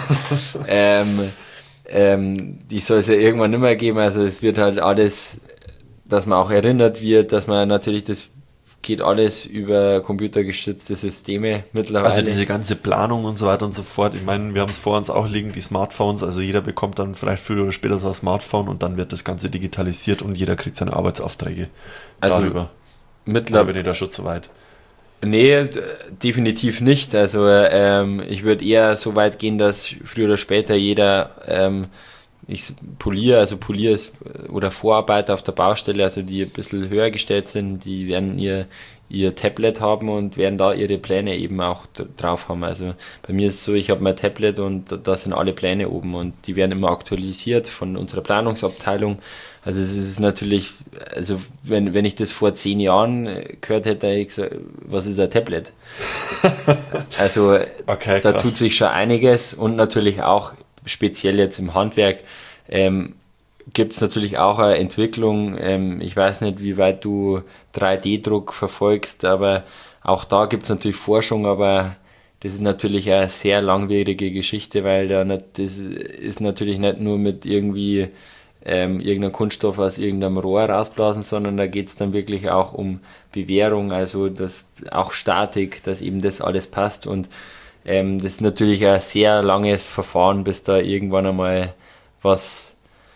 Die soll es ja irgendwann nicht mehr geben. Also es wird halt alles, dass man auch erinnert wird, dass man natürlich, das geht alles über computergestützte Systeme mittlerweile. Also diese ganze Planung und so weiter und so fort. Ich meine, wir haben es vor uns auch liegen, die Smartphones. Also jeder bekommt dann vielleicht früher oder später so ein Smartphone und dann wird das Ganze digitalisiert und jeder kriegt seine Arbeitsaufträge darüber. Oder bin ich da schon zu weit? Nee, definitiv nicht. Also ich würde eher so weit gehen, dass früher oder später jeder Polier ist, oder Vorarbeiter auf der Baustelle, also die ein bisschen höher gestellt sind, die werden ihr Tablet haben und werden da ihre Pläne eben auch drauf haben. Also bei mir ist es so, ich habe mein Tablet und da sind alle Pläne oben und die werden immer aktualisiert von unserer Planungsabteilung. Also es ist natürlich, also wenn ich das vor 10 Jahren gehört hätte, hätte ich gesagt, was ist ein Tablet? Also okay, da tut sich schon einiges und natürlich auch speziell jetzt im Handwerk gibt es natürlich auch eine Entwicklung. Ich weiß nicht, wie weit du 3D-Druck verfolgst, aber auch da gibt es natürlich Forschung, aber das ist natürlich eine sehr langwierige Geschichte, weil das ist natürlich nicht nur mit irgendwie irgendein Kunststoff aus irgendeinem Rohr rausblasen, sondern da geht es dann wirklich auch um Bewährung, also auch Statik, dass eben das alles passt und das ist natürlich ein sehr langes Verfahren, bis da irgendwann einmal was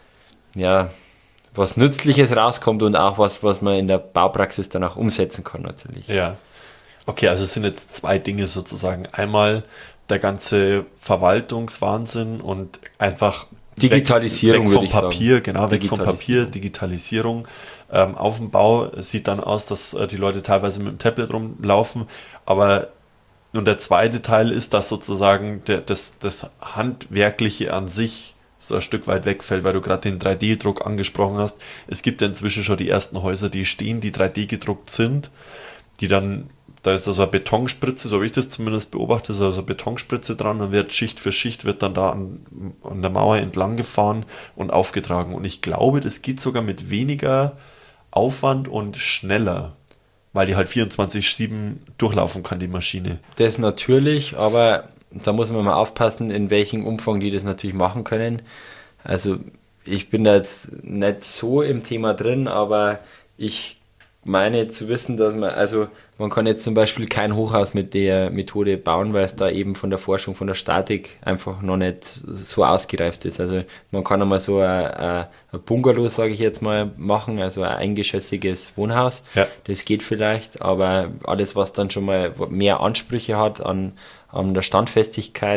Nützliches rauskommt und auch was man in der Baupraxis dann auch umsetzen kann natürlich. Ja, okay, also es sind jetzt 2 Dinge sozusagen. Einmal der ganze Verwaltungswahnsinn und einfach Digitalisierung, weg vom Papier, genau, weg vom Papier, Digitalisierung. Auf dem Bau sieht dann aus, dass die Leute teilweise mit dem Tablet rumlaufen, aber und der zweite Teil ist, dass sozusagen das Handwerkliche an sich so ein Stück weit wegfällt, weil du gerade den 3D-Druck angesprochen hast. Es gibt ja inzwischen schon die ersten Häuser, die stehen, die 3D gedruckt sind, die dann, da ist da so eine Betonspritze, so habe ich das zumindest beobachtet, ist also eine Betonspritze dran und wird Schicht für Schicht wird dann da an der Mauer entlang gefahren und aufgetragen. Und ich glaube, das geht sogar mit weniger Aufwand und schneller, weil die halt 24/7 durchlaufen kann, die Maschine. Das natürlich, aber da muss man mal aufpassen, in welchem Umfang die das natürlich machen können. Also ich bin da jetzt nicht so im Thema drin, aber ich meine zu wissen, dass man kann jetzt zum Beispiel kein Hochhaus mit der Methode bauen, weil es da eben von der Forschung, von der Statik einfach noch nicht so ausgereift ist. Also man kann einmal so ein Bungalow, sage ich jetzt mal, machen, also ein eingeschossiges Wohnhaus. Ja. Das geht vielleicht, aber alles, was dann schon mal mehr Ansprüche hat an der Standfestigkeit,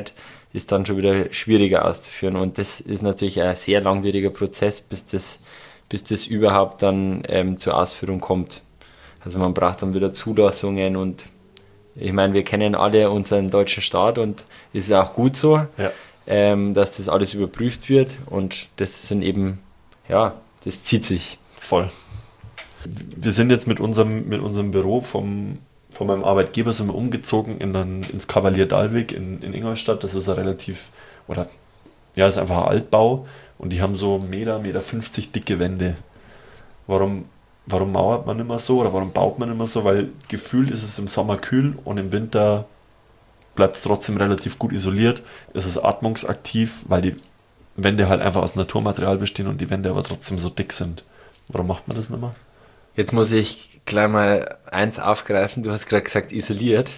ist dann schon wieder schwieriger auszuführen. Und das ist natürlich ein sehr langwieriger Prozess, bis das überhaupt dann zur Ausführung kommt. Also man braucht dann wieder Zulassungen und ich meine, wir kennen alle unseren deutschen Staat und es ist auch gut so, dass das alles überprüft wird und das sind eben, das zieht sich. Voll. Wir sind jetzt mit unserem Büro von meinem Arbeitgeber sind wir umgezogen ins Kavalier Dalvik in Ingolstadt. Das ist ein ist einfach ein Altbau und die haben so Meter 50 dicke Wände. Warum mauert man immer so oder warum baut man immer so? Weil gefühlt ist es im Sommer kühl und im Winter bleibt es trotzdem relativ gut isoliert. Es ist atmungsaktiv, weil die Wände halt einfach aus Naturmaterial bestehen und die Wände aber trotzdem so dick sind. Warum macht man das nicht mehr? Jetzt muss ich gleich mal eins aufgreifen. Du hast gerade gesagt, isoliert.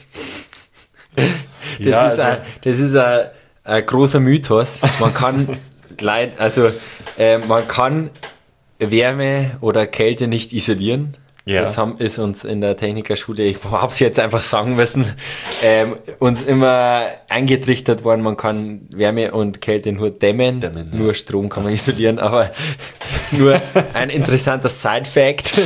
Das ist ein großer Mythos. Man kann man kann Wärme oder Kälte nicht isolieren. Ja. Das ist uns in der Technikerschule, ich habe es jetzt einfach sagen müssen, uns immer eingetrichtert worden, man kann Wärme und Kälte nur dämmen, nur Strom kann man isolieren, aber nur ein interessanter Side-Fact.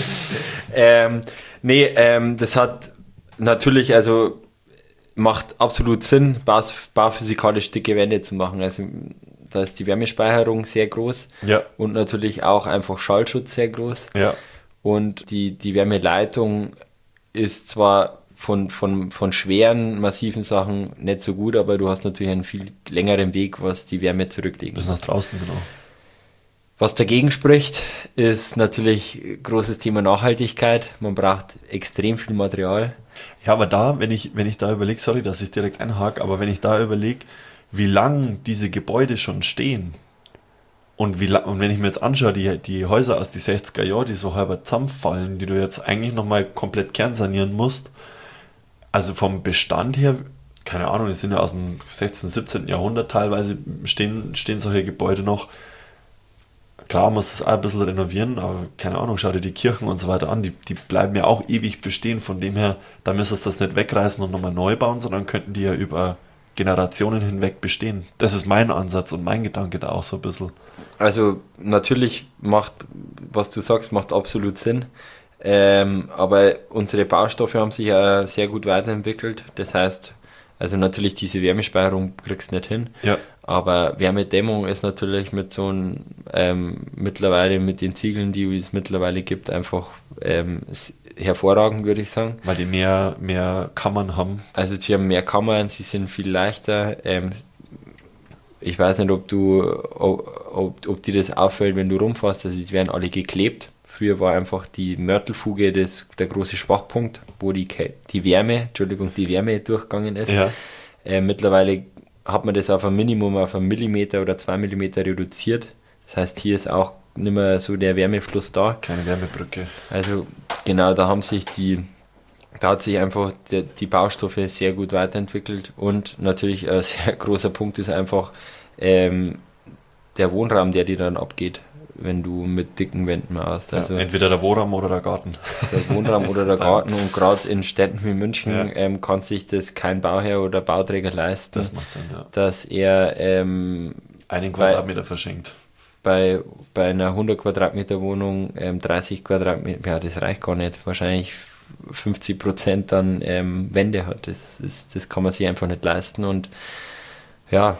Das hat natürlich, also macht absolut Sinn, bauphysikalisch dicke Wände zu machen, also da ist die Wärmespeicherung sehr groß und natürlich auch einfach Schallschutz sehr groß. Ja. Und die Wärmeleitung ist zwar von schweren, massiven Sachen nicht so gut, aber du hast natürlich einen viel längeren Weg, was die Wärme zurücklegt. Bis nach draußen, genau. Was dagegen spricht, ist natürlich großes Thema Nachhaltigkeit. Man braucht extrem viel Material. Ja, aber da, wenn ich da überlege, sorry, dass ich direkt einhake, aber wenn ich da überlege, wie lang diese Gebäude schon stehen und wenn ich mir jetzt anschaue, die Häuser aus den 60er Jahren, die so halber zusammenfallen, die du jetzt eigentlich nochmal komplett kernsanieren musst, also vom Bestand her, keine Ahnung, die sind ja aus dem 16., 17. Jahrhundert teilweise, stehen solche Gebäude noch. Klar muss es auch ein bisschen renovieren, aber keine Ahnung, schau dir die Kirchen und so weiter an, die bleiben ja auch ewig bestehen, von dem her, da müsstest du das nicht wegreißen und nochmal neu bauen, sondern könnten die ja über Generationen hinweg bestehen. Das ist mein Ansatz und mein Gedanke da auch so ein bisschen. Also natürlich was du sagst, macht absolut Sinn. Aber unsere Baustoffe haben sich ja sehr gut weiterentwickelt. Das heißt, also natürlich diese Wärmespeicherung kriegst du nicht hin. Ja. Aber Wärmedämmung ist natürlich mit so einem, mittlerweile mit den Ziegeln, die es mittlerweile gibt, einfach hervorragend, würde ich sagen. Weil die mehr Kammern haben. Also sie haben mehr Kammern, sie sind viel leichter. Ich weiß nicht, ob dir das auffällt, wenn du rumfährst, also die werden alle geklebt. Früher war einfach die Mörtelfuge der große Schwachpunkt, wo die Wärme durchgegangen ist. Ja. Mittlerweile hat man das auf ein Minimum, auf 1 Millimeter oder 2 Millimeter reduziert. Das heißt, hier ist auch nicht mehr so der Wärmefluss da. Keine Wärmebrücke. Also genau, da hat sich einfach die Baustoffe sehr gut weiterentwickelt und natürlich ein sehr großer Punkt ist einfach der Wohnraum, der dir dann abgeht, wenn du mit dicken Wänden machst. Also entweder der Wohnraum oder der Garten. Der Wohnraum oder der Garten und gerade in Städten wie München kann sich das kein Bauherr oder Bauträger leisten, das macht Sinn, ja, dass er einen Quadratmeter verschenkt. Bei einer 100 Quadratmeter Wohnung 30 Quadratmeter, ja, das reicht gar nicht, wahrscheinlich 50% dann Wände hat. Das kann man sich einfach nicht leisten und ja,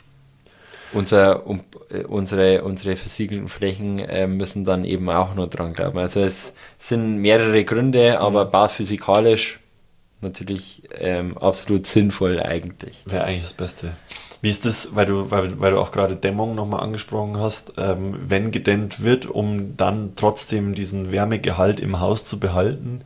unsere versiegelten Flächen müssen dann eben auch noch dran glauben. Also es sind mehrere Gründe, aber bauphysikalisch natürlich absolut sinnvoll eigentlich. Wäre eigentlich das Beste. Wie ist das, weil du auch gerade Dämmung nochmal angesprochen hast, wenn gedämmt wird, um dann trotzdem diesen Wärmegehalt im Haus zu behalten,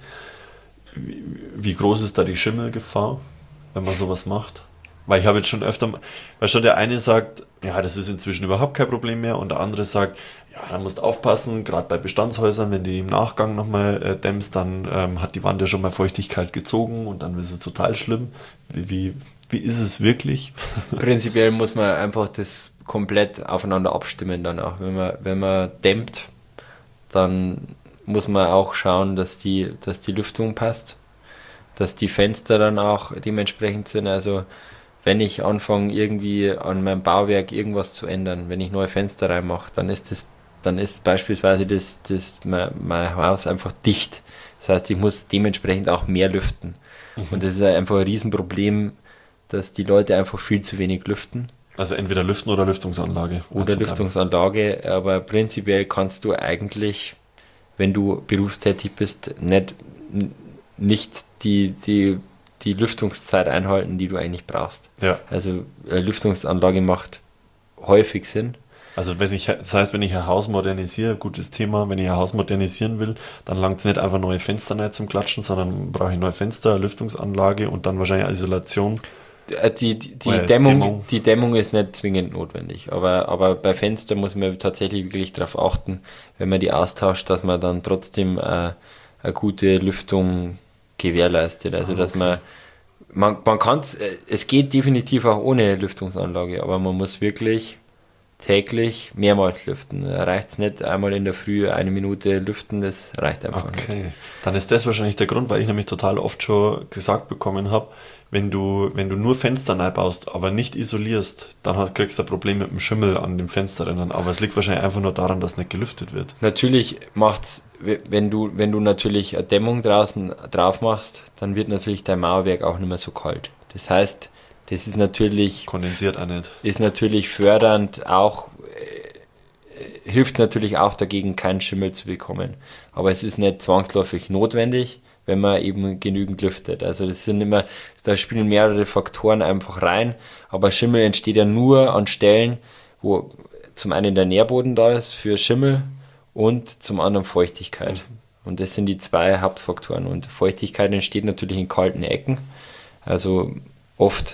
wie groß ist da die Schimmelgefahr, wenn man sowas macht? Weil ich habe jetzt schon öfter, weil schon der eine sagt, ja, das ist inzwischen überhaupt kein Problem mehr und der andere sagt, ja, da musst du aufpassen, gerade bei Bestandshäusern, wenn du im Nachgang nochmal dämmst, dann hat die Wand ja schon mal Feuchtigkeit gezogen und dann ist es total schlimm. Wie ist es wirklich? Prinzipiell muss man einfach das komplett aufeinander abstimmen dann auch. Wenn man dämmt, dann muss man auch schauen, dass die Lüftung passt, dass die Fenster dann auch dementsprechend sind. Also wenn ich anfange, irgendwie an meinem Bauwerk irgendwas zu ändern, wenn ich neue Fenster reinmache, dann ist beispielsweise mein Haus einfach dicht. Das heißt, ich muss dementsprechend auch mehr lüften. Und das ist einfach ein Riesenproblem, dass die Leute einfach viel zu wenig lüften. Also entweder Lüften oder Lüftungsanlage. Oder Lüftungsanlage, aber prinzipiell kannst du eigentlich, wenn du berufstätig bist, nicht die Lüftungszeit einhalten, die du eigentlich brauchst. Ja. Also eine Lüftungsanlage macht häufig Sinn. Also wenn ich ein Haus modernisiere, gutes Thema, wenn ich ein Haus modernisieren will, dann langt es nicht einfach neue Fenster rein zum Klatschen, sondern brauche ich neue Fenster, Lüftungsanlage und dann wahrscheinlich Isolation. Die Dämmung ist nicht zwingend notwendig, aber bei Fenstern muss man tatsächlich wirklich darauf achten, wenn man die austauscht, dass man dann trotzdem eine gute Lüftung gewährleistet. Also dass man kann es geht definitiv auch ohne Lüftungsanlage, aber man muss wirklich täglich mehrmals lüften. Da reicht es nicht einmal in der Früh 1 Minute lüften, das reicht einfach nicht. Okay, dann ist das wahrscheinlich der Grund, weil ich nämlich total oft schon gesagt bekommen habe, wenn du nur Fenster reinbaust, aber nicht isolierst, dann kriegst du ein Problem mit dem Schimmel an dem Fenster drinnen. Aber es liegt wahrscheinlich einfach nur daran, dass nicht gelüftet wird. Natürlich macht's, wenn du natürlich eine Dämmung draußen drauf machst, dann wird natürlich dein Mauerwerk auch nicht mehr so kalt. Das heißt, das ist natürlich... Kondensiert auch nicht. Ist natürlich fördernd, auch hilft natürlich auch dagegen, keinen Schimmel zu bekommen. Aber es ist nicht zwangsläufig notwendig, wenn man eben genügend lüftet. Also da spielen mehrere Faktoren einfach rein, aber Schimmel entsteht ja nur an Stellen, wo zum einen der Nährboden da ist für Schimmel und zum anderen Feuchtigkeit. Und das sind die 2 Hauptfaktoren. Und Feuchtigkeit entsteht natürlich in kalten Ecken. Also oft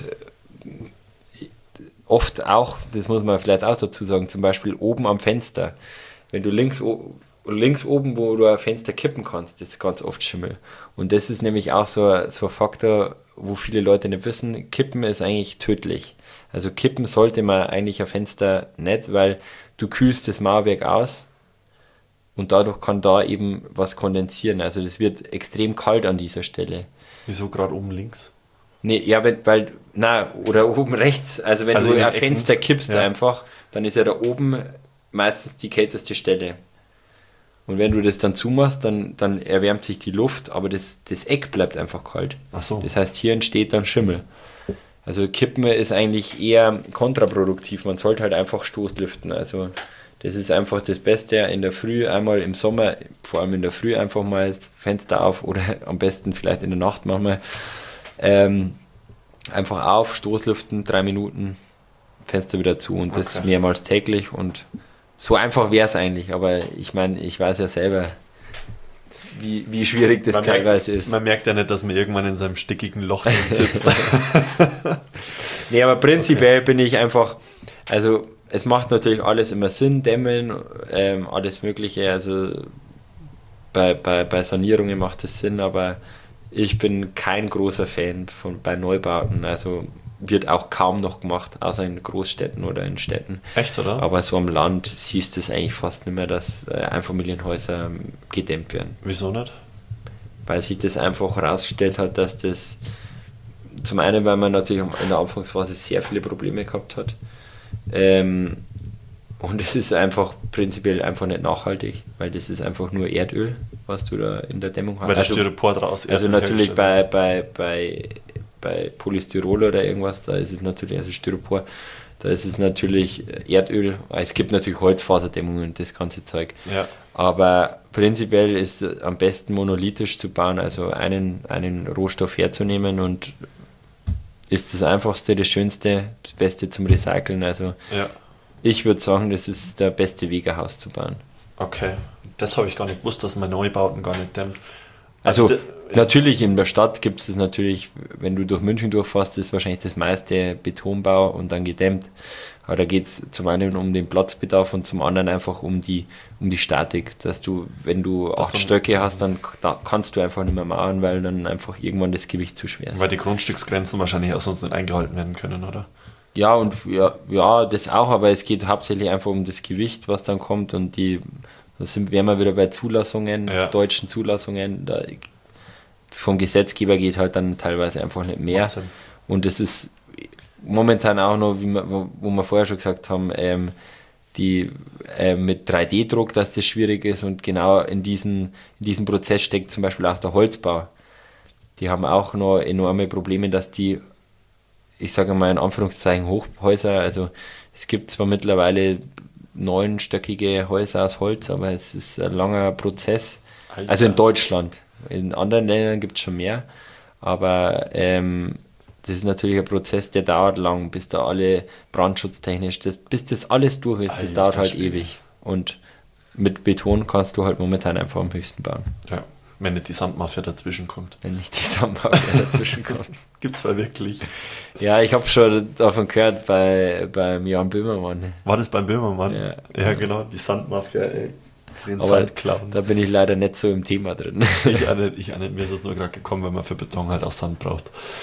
auch, das muss man vielleicht auch dazu sagen, zum Beispiel oben am Fenster. Wenn du links oben, wo du ein Fenster kippen kannst, das ist ganz oft Schimmel. Und das ist nämlich auch so ein Faktor, wo viele Leute nicht wissen, Kippen ist eigentlich tödlich. Also kippen sollte man eigentlich ein Fenster nicht, weil du kühlst das Mauerwerk aus und dadurch kann da eben was kondensieren. Also das wird extrem kalt an dieser Stelle. Wieso gerade oben links? Nee, ja, oder oben rechts. Also wenn du ein Fenster kippst einfach, dann ist ja da oben meistens die kälteste Stelle. Und wenn du das dann zumachst, dann erwärmt sich die Luft, aber das Eck bleibt einfach kalt. Ach so. Das heißt, hier entsteht dann Schimmel. Also Kippen ist eigentlich eher kontraproduktiv. Man sollte halt einfach Stoßlüften. Also das ist einfach das Beste. In der Früh, einmal im Sommer, vor allem in der Früh einfach mal das Fenster auf oder am besten vielleicht in der Nacht manchmal. Einfach auf, Stoßlüften, 3 Minuten, Fenster wieder zu und das mehrmals täglich und so einfach wäre es eigentlich, aber ich meine, ich weiß ja selber, wie schwierig das teilweise ist. Man merkt ja nicht, dass man irgendwann in seinem stickigen Loch sitzt. Nee, aber prinzipiell bin ich einfach, also es macht natürlich alles immer Sinn, dämmen, alles mögliche, also bei Sanierungen macht es Sinn, aber ich bin kein großer Fan bei Neubauten, also wird auch kaum noch gemacht, außer in Großstädten oder in Städten. Echt, oder? Aber so am Land siehst du es eigentlich fast nicht mehr, dass Einfamilienhäuser gedämmt werden. Wieso nicht? Weil sich das einfach herausgestellt hat, dass das zum einen, weil man natürlich in der Anfangsphase sehr viele Probleme gehabt hat, und es ist einfach prinzipiell einfach nicht nachhaltig, weil das ist einfach nur Erdöl, was du da in der Dämmung hast. Weil das Styropor draus Also natürlich bei Polystyrol oder irgendwas, da ist es natürlich, also Styropor, da ist es natürlich Erdöl. Es gibt natürlich Holzfaserdämmungen und das ganze Zeug. Ja. Aber prinzipiell ist es am besten monolithisch zu bauen, also einen Rohstoff herzunehmen und ist das Einfachste, das Schönste, das Beste zum Recyceln. Also ich würde sagen, das ist der beste Weg, ein Haus zu bauen. Okay, das habe ich gar nicht gewusst, dass man Neubauten gar nicht dämmt. Also natürlich in der Stadt gibt es das natürlich, wenn du durch München durchfährst, ist wahrscheinlich das meiste Betonbau und dann gedämmt. Aber da geht es zum einen um den Platzbedarf und zum anderen einfach um die Statik, dass du, wenn du 8 Stöcke hast, dann kannst du einfach nicht mehr mauern, weil dann einfach irgendwann das Gewicht zu schwer ist. Weil die Grundstücksgrenzen wahrscheinlich auch sonst nicht eingehalten werden können, oder? Ja, und ja, das auch, aber es geht hauptsächlich einfach um das Gewicht, was dann kommt und wären wir wieder bei Zulassungen, deutschen Zulassungen, vom Gesetzgeber geht halt dann teilweise einfach nicht mehr. Und das ist momentan auch noch, wo wir vorher schon gesagt haben, die mit 3D-Druck, dass das schwierig ist, und genau in diesem Prozess steckt zum Beispiel auch der Holzbau. Die haben auch noch enorme Probleme, dass die, ich sage mal in Anführungszeichen, Hochhäuser, also es gibt zwar mittlerweile 9-stöckige Häuser aus Holz, aber es ist ein langer Prozess. Alter. Also in Deutschland. In anderen Ländern gibt es schon mehr, aber das ist natürlich ein Prozess, der dauert lang, bis da alle brandschutztechnisch, bis das alles durch ist, das dauert halt ewig. Und mit Beton kannst du halt momentan einfach am höchsten bauen. Ja, wenn nicht die Sandmafia dazwischen kommt. Wenn nicht die Sandmafia dazwischen kommt. Gibt's zwar wirklich. Ja, ich habe schon davon gehört beim Jan Böhmermann. War das beim Böhmermann? Ja, genau, die Sandmafia, ey. Aber da bin ich leider nicht so im Thema drin. Ich auch nicht. Mir ist es nur gerade gekommen, weil man für Beton halt auch Sand braucht.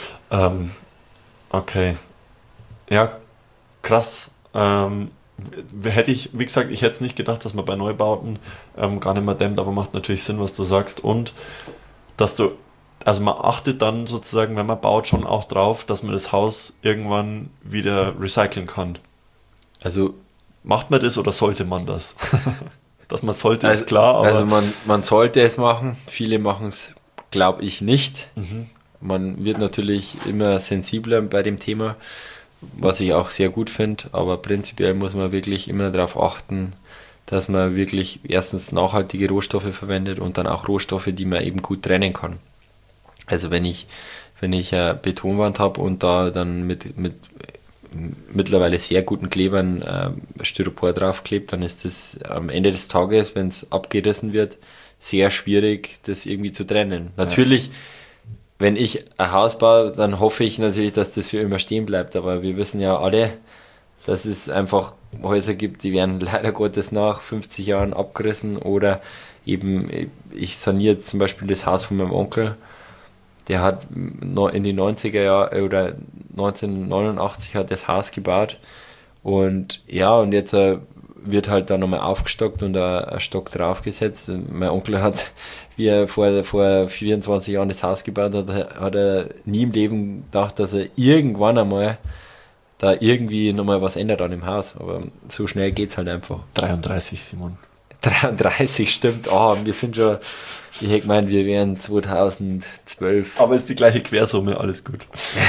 Okay. Ja, krass. Hätte ich, wie gesagt, ich hätte es nicht gedacht, dass man bei Neubauten gar nicht mehr dämmt, aber macht natürlich Sinn, was du sagst. Und dass also man achtet dann sozusagen, wenn man baut, schon auch drauf, dass man das Haus irgendwann wieder recyceln kann. Also macht man das oder sollte man das? Dass man sollte, ist klar. Aber also man sollte es machen. Viele machen es, glaube ich, nicht. Man wird natürlich immer sensibler bei dem Thema, was ich auch sehr gut finde. Aber prinzipiell muss man wirklich immer darauf achten, dass man wirklich erstens nachhaltige Rohstoffe verwendet und dann auch Rohstoffe, die man eben gut trennen kann. Also wenn ich eine Betonwand habe und da dann mit mittlerweile sehr guten Klebern Styropor draufklebt, dann ist das am Ende des Tages, wenn es abgerissen wird, sehr schwierig, das irgendwie zu trennen. Natürlich, wenn ich ein Haus baue, dann hoffe ich natürlich, dass das für immer stehen bleibt, aber wir wissen ja alle, dass es einfach Häuser gibt, die werden leider Gottes nach 50 Jahren abgerissen, oder eben, ich saniere jetzt zum Beispiel das Haus von meinem Onkel. Der hat in die 90er Jahre oder 1989 hat das Haus gebaut, und ja, und jetzt wird halt da nochmal aufgestockt und ein Stock draufgesetzt. Und mein Onkel hat, wie er vor 24 Jahren das Haus gebaut hat er nie im Leben gedacht, dass er irgendwann einmal da irgendwie nochmal was ändert an dem Haus. Aber so schnell geht's halt einfach. 33, Simon. 33, stimmt. Wir sind schon, ich hätte gemeint, wir wären 2012. Aber ist die gleiche Quersumme, alles gut.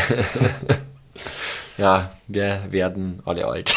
Ja, wir werden alle alt.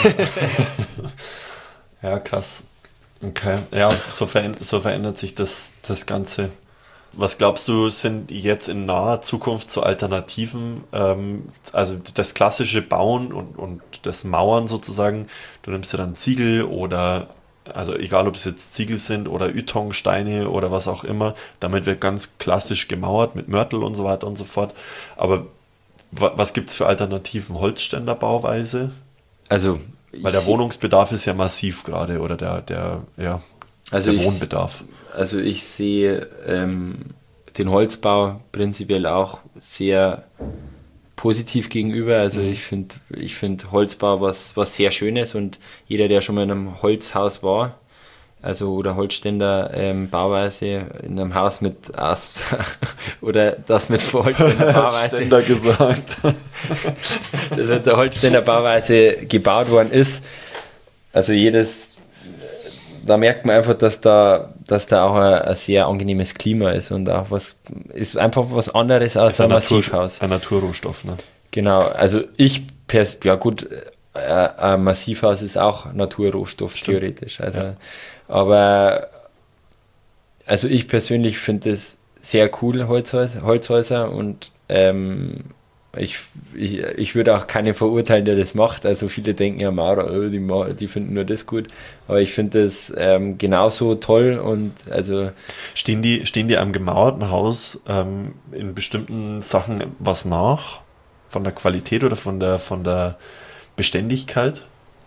Ja, krass. Okay, ja, so verändert sich das Ganze. Was glaubst du, sind jetzt in naher Zukunft so Alternativen, also das klassische Bauen und das Mauern sozusagen, du nimmst ja dann Ziegel oder, also egal ob es jetzt Ziegel sind oder Ytongsteine oder was auch immer, damit wird ganz klassisch gemauert mit Mörtel und so weiter und so fort. Aber was gibt es für Alternativen? Holzständerbauweise? Also weil der Wohnungsbedarf ist ja massiv gerade, oder der Wohnbedarf. Also ich sehe den Holzbau prinzipiell auch sehr positiv gegenüber. Also ich finde Holzbau was sehr Schönes, und jeder, der schon mal in einem Holzhaus war, also oder Holzständer Bauweise in einem Haus mit oder das mit Holzständer Bauweise Ständer gesagt. das mit der Holzständer Bauweise gebaut worden ist. Also da merkt man einfach, dass da auch ein sehr angenehmes Klima ist und auch ist einfach was anderes als ein Massivhaus. Ein Naturrohstoff, ne? Genau, also ein Massivhaus ist auch Naturrohstoff, stimmt, theoretisch. Also, ja. Aber also ich persönlich finde es sehr cool, Holzhäuser, und ich würde auch keinen verurteilen, der das macht. Also viele denken ja, Maurer, die finden nur das gut. Aber ich finde das genauso toll. Und also stehen die einem gemauerten Haus in bestimmten Sachen was nach? Von der Qualität oder von der Beständigkeit?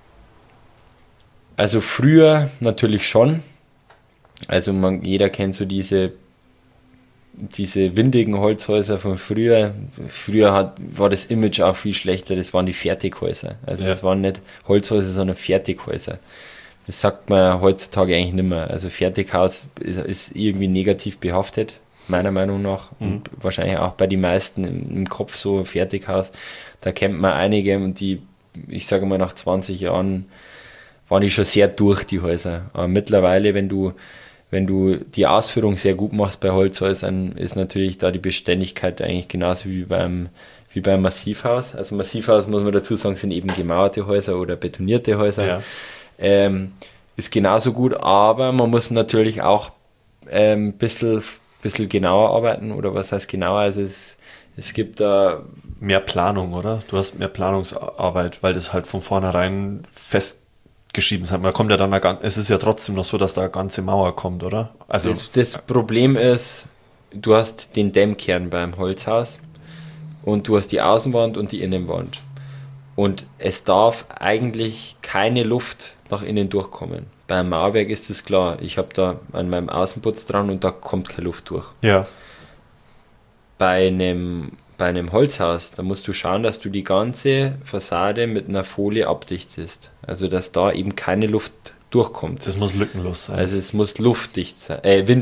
Also früher natürlich schon. Also jeder kennt so diese windigen Holzhäuser von früher. Früher war das Image auch viel schlechter, das waren die Fertighäuser. Also das waren nicht Holzhäuser, sondern Fertighäuser. Das sagt man heutzutage eigentlich nicht mehr. Also Fertighaus ist irgendwie negativ behaftet. meiner Meinung nach. Und wahrscheinlich auch bei den meisten im Kopf so Fertighaus. Da kennt man einige und die, ich sage mal, nach 20 Jahren waren die schon sehr durch, die Häuser. Aber mittlerweile, wenn du die Ausführung sehr gut machst bei Holzhäusern, ist natürlich da die Beständigkeit eigentlich genauso wie beim Massivhaus. Also Massivhaus, muss man dazu sagen, sind eben gemauerte Häuser oder betonierte Häuser. Ja. Ist genauso gut, aber man muss natürlich auch ein bisschen genauer arbeiten, oder was heißt genauer? Also es gibt da mehr Planung, oder? Du hast mehr Planungsarbeit, weil das halt von vornherein festgeschrieben ist. Man kommt ja dann, es ist ja trotzdem noch so, dass da eine ganze Mauer kommt, oder? Also das Problem ist, du hast den Dämmkern beim Holzhaus und du hast die Außenwand und die Innenwand. Und es darf eigentlich keine Luft nach innen durchkommen. Beim Mauerwerk ist es klar, ich habe da an meinem Außenputz dran und da kommt keine Luft durch. Ja. Bei einem Holzhaus, da musst du schauen, dass du die ganze Fassade mit einer Folie abdichtest. Also dass da eben keine Luft durchkommt. Das muss lückenlos sein. Also es muss winddicht.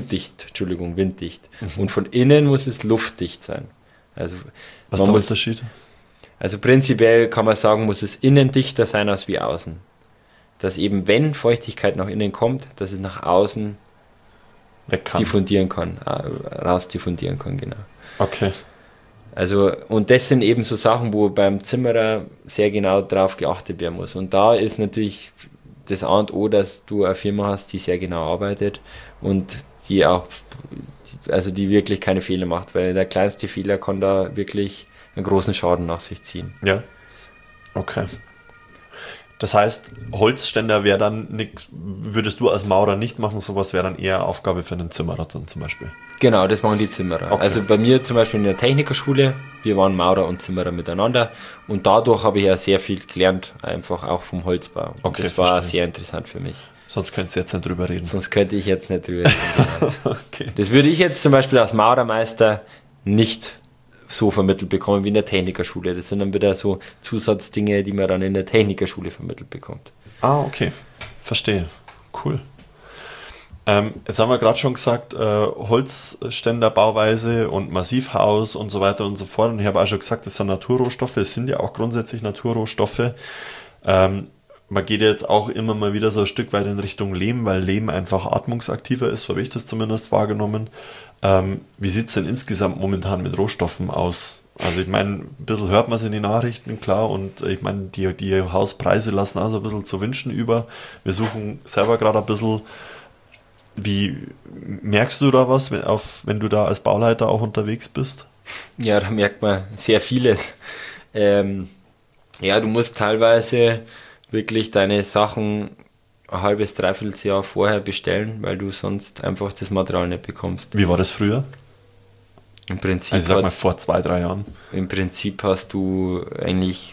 Und von innen muss es luftdicht sein. Also was ist der Unterschied? Also prinzipiell kann man sagen, muss es innen dichter sein als wie außen. Dass eben, wenn Feuchtigkeit nach innen kommt, dass es nach außen diffundieren kann, rausdiffundieren kann, genau. Okay. Also, und das sind eben so Sachen, wo beim Zimmerer sehr genau drauf geachtet werden muss. Und da ist natürlich das A und O, dass du eine Firma hast, die sehr genau arbeitet und die wirklich keine Fehler macht, weil der kleinste Fehler kann da wirklich einen großen Schaden nach sich ziehen. Ja. Okay. Das heißt, Holzständer wäre dann nichts, würdest du als Maurer nicht machen, sowas wäre dann eher Aufgabe für einen Zimmerer zum Beispiel. Genau, das machen die Zimmerer. Okay. Also bei mir zum Beispiel in der Technikerschule, wir waren Maurer und Zimmerer miteinander und dadurch habe ich ja sehr viel gelernt, einfach auch vom Holzbau. Und okay, das war sehr interessant für mich. Sonst könntest du jetzt nicht drüber reden. Sonst könnte ich jetzt nicht drüber reden. Genau. Okay. Das würde ich jetzt zum Beispiel als Maurermeister nicht so vermittelt bekommen wie in der Technikerschule. Das sind dann wieder so Zusatzdinge, die man dann in der Technikerschule vermittelt bekommt. Ah, okay. Verstehe. Cool. Jetzt haben wir gerade schon gesagt, Holzständerbauweise und Massivhaus und so weiter und so fort. Und ich habe auch schon gesagt, das sind Naturrohstoffe. Es sind ja auch grundsätzlich Naturrohstoffe. Man geht jetzt auch immer mal wieder so ein Stück weit in Richtung Lehm, weil Lehm einfach atmungsaktiver ist, so habe ich das zumindest wahrgenommen. Wie sieht es denn insgesamt momentan mit Rohstoffen aus? Also ich meine, ein bisschen hört man es in den Nachrichten, klar, und ich meine, die Hauspreise lassen also ein bisschen zu wünschen über. Wir suchen selber gerade ein bisschen. Wie merkst du da was, wenn du da als Bauleiter auch unterwegs bist? Ja, da merkt man sehr vieles. Du musst teilweise wirklich deine Sachen ein halbes, dreiviertel Jahr vorher bestellen, weil du sonst einfach das Material nicht bekommst. Wie war das früher? Im Prinzip also sag mal vor 2-3 Jahren. Im Prinzip hast du eigentlich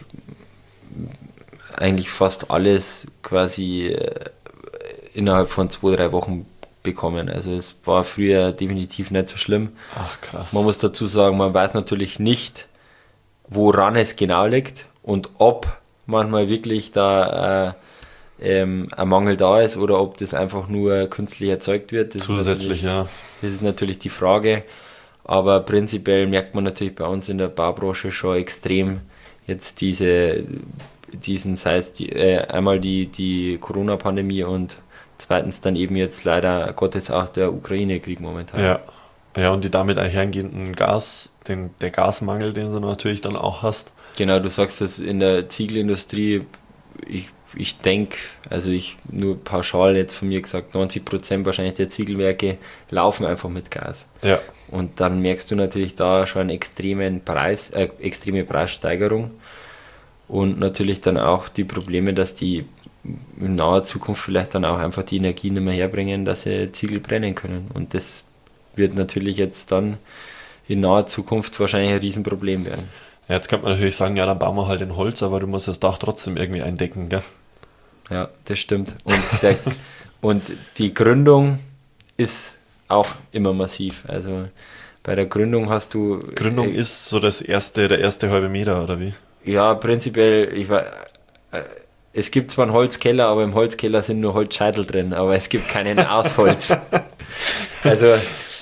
fast alles quasi innerhalb von 2-3 Wochen bekommen. Also es war früher definitiv nicht so schlimm. Ach krass. Man muss dazu sagen, man weiß natürlich nicht, woran es genau liegt und ob manchmal wirklich da ein Mangel da ist oder ob das einfach nur künstlich erzeugt wird. Das zusätzlich, ja. Das ist natürlich die Frage. Aber prinzipiell merkt man natürlich bei uns in der Baubranche schon extrem jetzt einmal die Corona-Pandemie und zweitens dann eben jetzt leider Gottes auch der Ukraine-Krieg momentan. Ja, und die damit einhergehenden der Gasmangel, den du natürlich dann auch hast. Genau, du sagst das in der Ziegelindustrie, ich denke, nur pauschal jetzt von mir gesagt, 90% wahrscheinlich der Ziegelwerke laufen einfach mit Gas. Ja. Und dann merkst du natürlich da schon eine extreme Preissteigerung und natürlich dann auch die Probleme, dass die in naher Zukunft vielleicht dann auch einfach die Energie nicht mehr herbringen, dass sie Ziegel brennen können. Und das wird natürlich jetzt dann in naher Zukunft wahrscheinlich ein Riesenproblem werden. Ja, jetzt könnte man natürlich sagen, ja, dann bauen wir halt in Holz, aber du musst das Dach trotzdem irgendwie eindecken, gell? Ja, das stimmt. Und die Gründung ist auch immer massiv. Also bei der Gründung hast du... Gründung ist so der erste halbe Meter, oder wie? Ja, prinzipiell, es gibt zwar einen Holzkeller, aber im Holzkeller sind nur Holzscheitel drin, aber es gibt keinen aus Holz. Also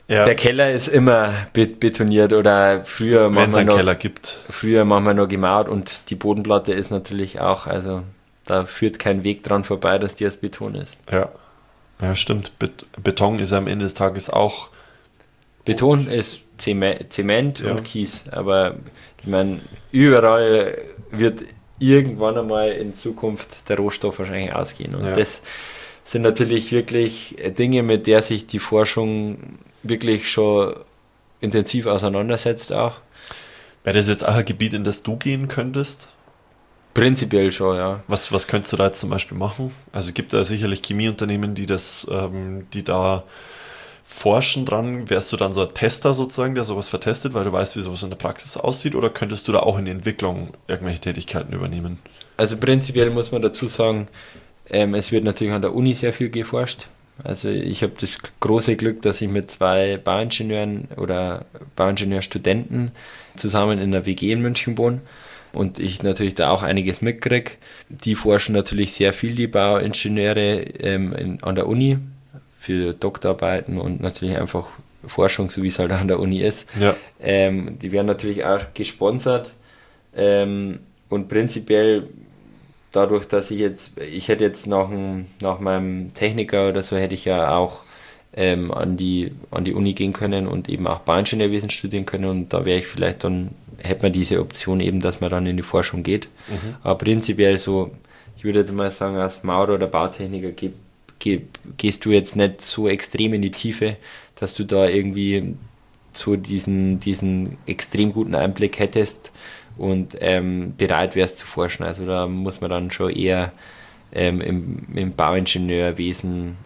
Ja. Der Keller ist immer betoniert oder früher Wenn es einen noch, Keller gibt. früher manchmal noch gemauert und die Bodenplatte ist natürlich auch, also da führt kein Weg dran vorbei, dass die aus Beton ist. Ja, ja stimmt. Beton ist am Ende des Tages auch... Beton ist Zement Ja. und Kies, aber ich meine, überall wird irgendwann einmal in Zukunft der Rohstoff wahrscheinlich ausgehen. Und Ja. das sind natürlich wirklich Dinge, mit der sich die Forschung wirklich schon intensiv auseinandersetzt auch. Wäre das jetzt auch ein Gebiet, in das du gehen könntest? Prinzipiell schon, ja. Was könntest du da jetzt zum Beispiel machen? Also es gibt da sicherlich Chemieunternehmen, die da forschen dran. Wärst du dann so ein Tester sozusagen, der sowas vertestet, weil du weißt, wie sowas in der Praxis aussieht? Oder könntest du da auch in die Entwicklung irgendwelche Tätigkeiten übernehmen? Also prinzipiell muss man dazu sagen, es wird natürlich an der Uni sehr viel geforscht. Also ich habe das große Glück, dass ich mit 2 Bauingenieuren oder Bauingenieurstudenten zusammen in der WG in München wohne und ich natürlich da auch einiges mitkriege. Die forschen natürlich sehr viel, die Bauingenieure an der Uni für Doktorarbeiten und natürlich einfach Forschung, so wie es halt an der Uni ist. Ja. Die werden natürlich auch gesponsert und prinzipiell dadurch, dass ich hätte jetzt nach meinem Techniker oder so, hätte ich ja auch an die Uni gehen können und eben auch Bauingenieurwesen studieren können und da wäre ich vielleicht dann, hätte man diese Option eben, dass man dann in die Forschung geht. Aber prinzipiell so, ich würde jetzt mal sagen, als Maurer oder Bautechniker gehst du jetzt nicht so extrem in die Tiefe, dass du da irgendwie so diesen extrem guten Einblick hättest und bereit wärst zu forschen. Also da muss man dann schon eher im Bauingenieurwesen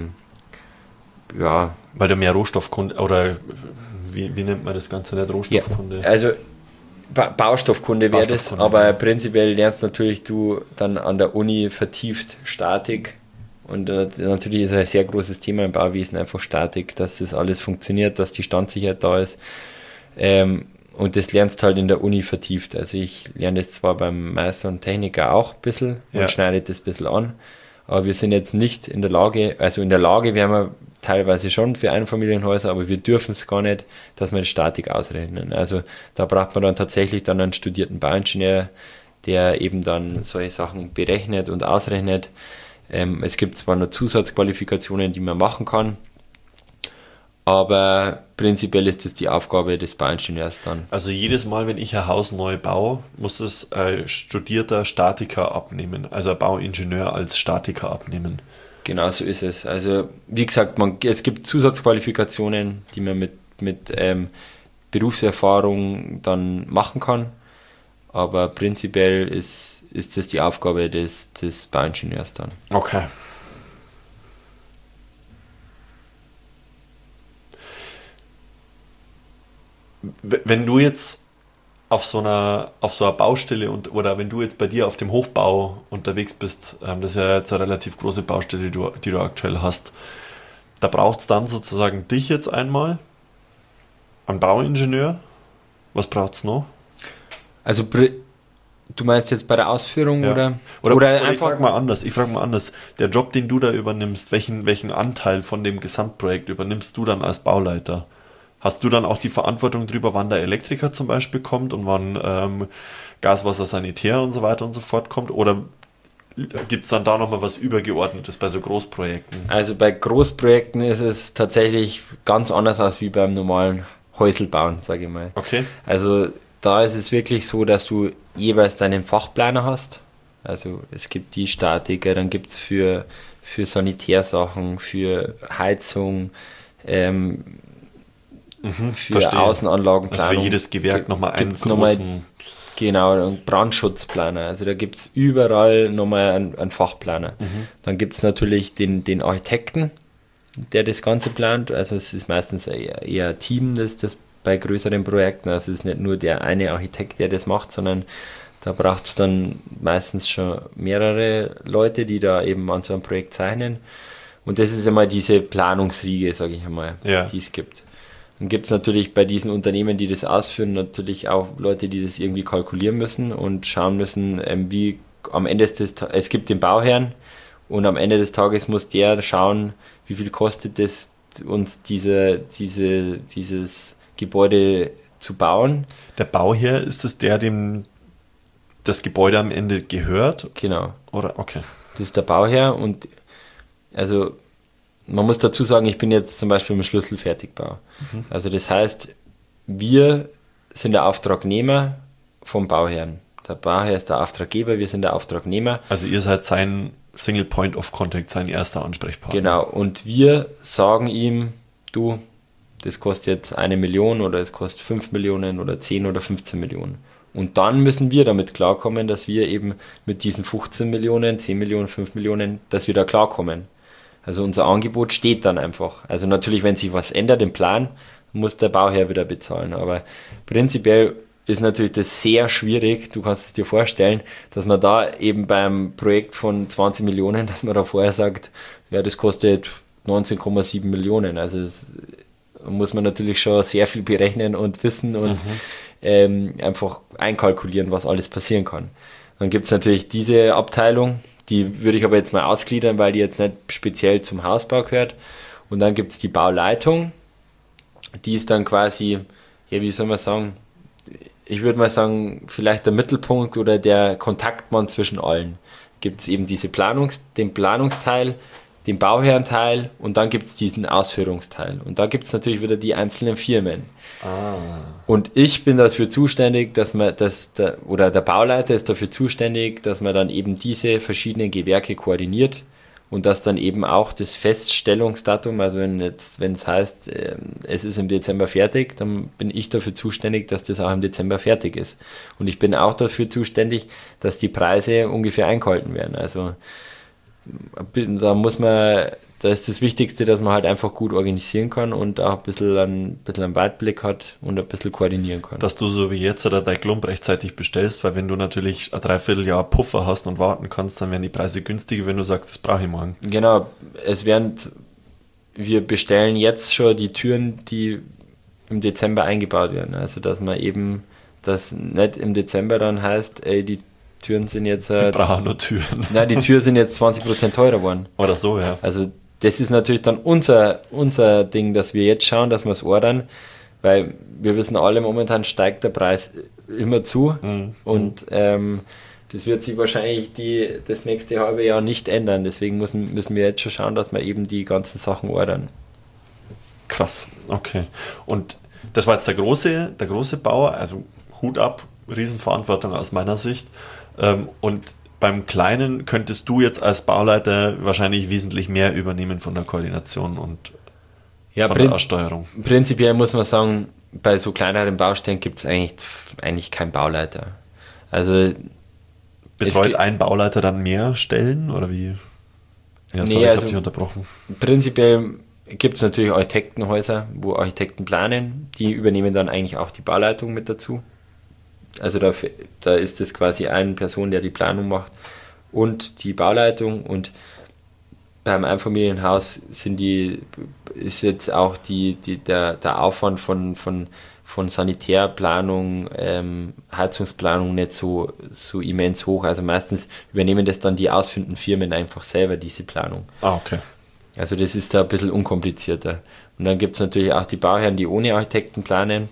ja. Weil du mehr Rohstoffkunde, oder wie nennt man das Ganze nicht, Rohstoffkunde? Ja, also Baustoffkunde wäre das, aber prinzipiell lernst natürlich du dann an der Uni vertieft Statik und natürlich ist ein sehr großes Thema im Bauwesen einfach Statik, dass das alles funktioniert, dass die Standsicherheit da ist. Und das lernst halt in der Uni vertieft. Also ich lerne das zwar beim Meister und Techniker auch ein bisschen und schneide das ein bisschen an, aber wir sind jetzt nicht in der Lage, also in der Lage wären wir teilweise schon für Einfamilienhäuser, aber wir dürfen es gar nicht, dass wir die Statik ausrechnen. Also da braucht man dann tatsächlich dann einen studierten Bauingenieur, der eben dann solche Sachen berechnet und ausrechnet. Es gibt zwar noch Zusatzqualifikationen, die man machen kann, aber prinzipiell ist das die Aufgabe des Bauingenieurs dann. Also jedes Mal, wenn ich ein Haus neu baue, muss es ein studierter Statiker abnehmen, also ein Bauingenieur als Statiker abnehmen. Genau so ist es. Also wie gesagt, es gibt Zusatzqualifikationen, die man mit Berufserfahrung dann machen kann, aber prinzipiell ist das die Aufgabe des Bauingenieurs dann. Okay. Wenn du jetzt auf so einer Baustelle oder wenn du jetzt bei dir auf dem Hochbau unterwegs bist, das ist ja jetzt eine relativ große Baustelle, die du aktuell hast, da braucht es dann sozusagen dich jetzt einmal, einen Bauingenieur. Was braucht es noch? Also du meinst jetzt bei der Ausführung Ja. oder ich einfach... frage mal anders. Der Job, den du da übernimmst, welchen Anteil von dem Gesamtprojekt übernimmst du dann als Bauleiter? Hast du dann auch die Verantwortung darüber, wann der Elektriker zum Beispiel kommt und wann Gas, Wasser, Sanitär und so weiter und so fort kommt? Oder gibt es dann da nochmal was Übergeordnetes bei so Großprojekten? Also bei Großprojekten ist es tatsächlich ganz anders als wie beim normalen Häuselbauen, sage ich mal. Okay. Also da ist es wirklich so, dass du jeweils deinen Fachplaner hast. Also es gibt die Statiker, dann gibt es für Sanitärsachen, für Heizung, für verstehe. Außenanlagenplanung. Also für jedes Gewerk nochmal einen großen... Genau, einen Brandschutzplaner. Also da gibt es überall nochmal einen Fachplaner. Dann gibt es natürlich den Architekten, der das Ganze plant. Also es ist meistens eher ein Team, das bei größeren Projekten, also es ist nicht nur der eine Architekt, der das macht, sondern da braucht es dann meistens schon mehrere Leute, die da eben an so einem Projekt zeichnen. Und das ist einmal diese Planungsriege, sage ich einmal, die es gibt. Dann gibt es natürlich bei diesen Unternehmen, die das ausführen, natürlich auch Leute, die das irgendwie kalkulieren müssen und schauen müssen, wie am Ende es gibt den Bauherrn und am Ende des Tages muss der schauen, wie viel kostet das uns dieses Gebäude zu bauen. Der Bauherr, ist es der, dem das Gebäude am Ende gehört? Genau. Oder? Okay. Das ist der Bauherr und also man muss dazu sagen, ich bin jetzt zum Beispiel im Schlüsselfertigbau. Also das heißt, wir sind der Auftragnehmer vom Bauherrn. Der Bauherr ist der Auftraggeber, wir sind der Auftragnehmer. Also ihr seid sein Single Point of Contact, sein erster Ansprechpartner. Genau, und wir sagen ihm, du, das kostet jetzt 1 Million oder es kostet 5 Millionen oder 10 oder 15 Millionen. Und dann müssen wir damit klarkommen, dass wir eben mit diesen 15 Millionen, 10 Millionen, 5 Millionen, dass wir da klarkommen. Also unser Angebot steht dann einfach. Also natürlich, wenn sich was ändert im Plan, muss der Bauherr wieder bezahlen. Aber prinzipiell ist natürlich das sehr schwierig. Du kannst es dir vorstellen, dass man da eben beim Projekt von 20 Millionen, dass man da vorher sagt, ja, das kostet 19,7 Millionen. Also das muss man natürlich schon sehr viel berechnen und wissen und einfach einkalkulieren, was alles passieren kann. Dann gibt es natürlich diese Abteilung, die würde ich aber jetzt mal ausgliedern, weil die jetzt nicht speziell zum Hausbau gehört. Und dann gibt es die Bauleitung, die ist dann quasi, ja, wie soll man sagen, ich würde mal sagen, vielleicht der Mittelpunkt oder der Kontaktmann zwischen allen. Gibt es eben den Planungsteil, den Bauherrenteil und dann gibt es diesen Ausführungsteil. Und da gibt es natürlich wieder die einzelnen Firmen. Und ich bin dafür zuständig, oder der Bauleiter ist dafür zuständig, dass man dann eben diese verschiedenen Gewerke koordiniert und dass dann eben auch das Feststellungsdatum, also wenn es heißt, es ist im Dezember fertig, dann bin ich dafür zuständig, dass das auch im Dezember fertig ist. Und ich bin auch dafür zuständig, dass die Preise ungefähr eingehalten werden. Also da ist das Wichtigste, dass man halt einfach gut organisieren kann und auch ein bisschen einen Weitblick hat und ein bisschen koordinieren kann. Dass du so wie jetzt oder dein Klump rechtzeitig bestellst, weil wenn du natürlich ein Dreivierteljahr Puffer hast und warten kannst, dann werden die Preise günstiger, wenn du sagst, das brauche ich morgen. Genau, wir bestellen jetzt schon die Türen, die im Dezember eingebaut werden. Also dass man eben, das nicht im Dezember dann heißt, ey, die Türen sind jetzt... Wir brauchen nur Türen. Nein, die Türen sind jetzt 20% teurer geworden. Oder so, ja. Also das ist natürlich dann unser Ding, dass wir jetzt schauen, dass wir es ordern, weil wir wissen alle, momentan steigt der Preis immer zu und das wird sich wahrscheinlich das nächste halbe Jahr nicht ändern. Deswegen müssen wir jetzt schon schauen, dass wir eben die ganzen Sachen ordern. Krass, okay. Und das war jetzt der große Bauer, also Hut ab, Riesenverantwortung aus meiner Sicht. Und beim Kleinen könntest du jetzt als Bauleiter wahrscheinlich wesentlich mehr übernehmen von der Koordination und von der Aussteuerung. Prinzipiell muss man sagen, bei so kleineren Baustellen gibt es eigentlich keinen Bauleiter. Also betreut ein Bauleiter dann mehr Stellen oder wie? Ja, sorry, ich habe dich unterbrochen. Prinzipiell gibt es natürlich Architektenhäuser, wo Architekten planen, die übernehmen dann eigentlich auch die Bauleitung mit dazu. Also da ist es quasi eine Person, der die Planung macht und die Bauleitung, und beim Einfamilienhaus ist jetzt auch der Aufwand von Sanitärplanung, Heizungsplanung nicht so immens hoch. Also meistens übernehmen das dann die ausführenden Firmen einfach selber, diese Planung. Okay. Also das ist da ein bisschen unkomplizierter. Und dann gibt es natürlich auch die Bauherren, die ohne Architekten planen.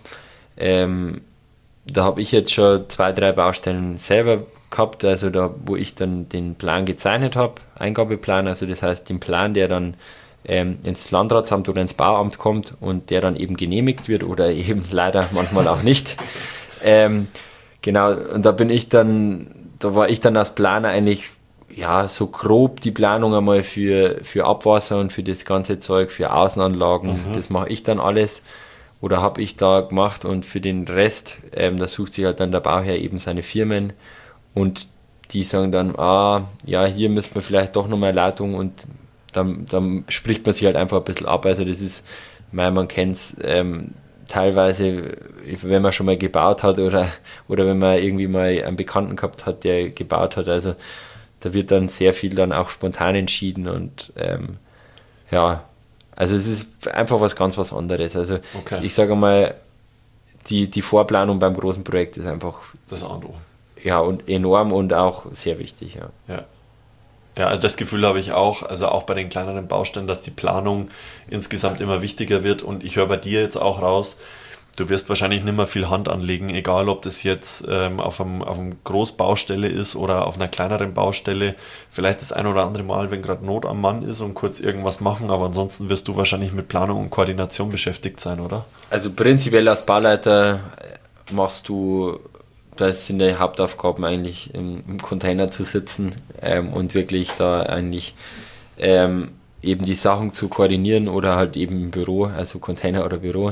Da habe ich jetzt schon 2, 3 Baustellen selber gehabt, also da, wo ich dann den Plan gezeichnet habe, Eingabeplan, also das heißt den Plan, der dann ins Landratsamt oder ins Bauamt kommt und der dann eben genehmigt wird oder eben leider manchmal auch nicht. Genau, und da war ich dann als Planer eigentlich, ja, so grob die Planung einmal für Abwasser und für das ganze Zeug, für Außenanlagen, das mache ich dann alles. Oder habe ich da gemacht, und für den Rest, da sucht sich halt dann der Bauherr eben seine Firmen und die sagen dann, ja, hier müsste man vielleicht doch nochmal Leitung, und dann spricht man sich halt einfach ein bisschen ab. Also das ist, man kennt es teilweise, wenn man schon mal gebaut hat oder wenn man irgendwie mal einen Bekannten gehabt hat, der gebaut hat, also da wird dann sehr viel dann auch spontan entschieden und ja, also es ist einfach was anderes. Also okay. Ich sage mal, die Vorplanung beim großen Projekt ist einfach das A und O. Ja, und enorm und auch sehr wichtig. Ja. Ja, das Gefühl habe ich auch, also auch bei den kleineren Baustellen, dass die Planung insgesamt immer wichtiger wird und ich höre bei dir jetzt auch raus, du wirst wahrscheinlich nicht mehr viel Hand anlegen, egal ob das jetzt auf einem Großbaustelle ist oder auf einer kleineren Baustelle. Vielleicht das ein oder andere Mal, wenn gerade Not am Mann ist und kurz irgendwas machen, aber ansonsten wirst du wahrscheinlich mit Planung und Koordination beschäftigt sein, oder? Also prinzipiell als Bauleiter machst du, das sind die Hauptaufgaben eigentlich im Container zu sitzen und wirklich da eigentlich eben die Sachen zu koordinieren oder halt eben im Büro, also Container oder Büro.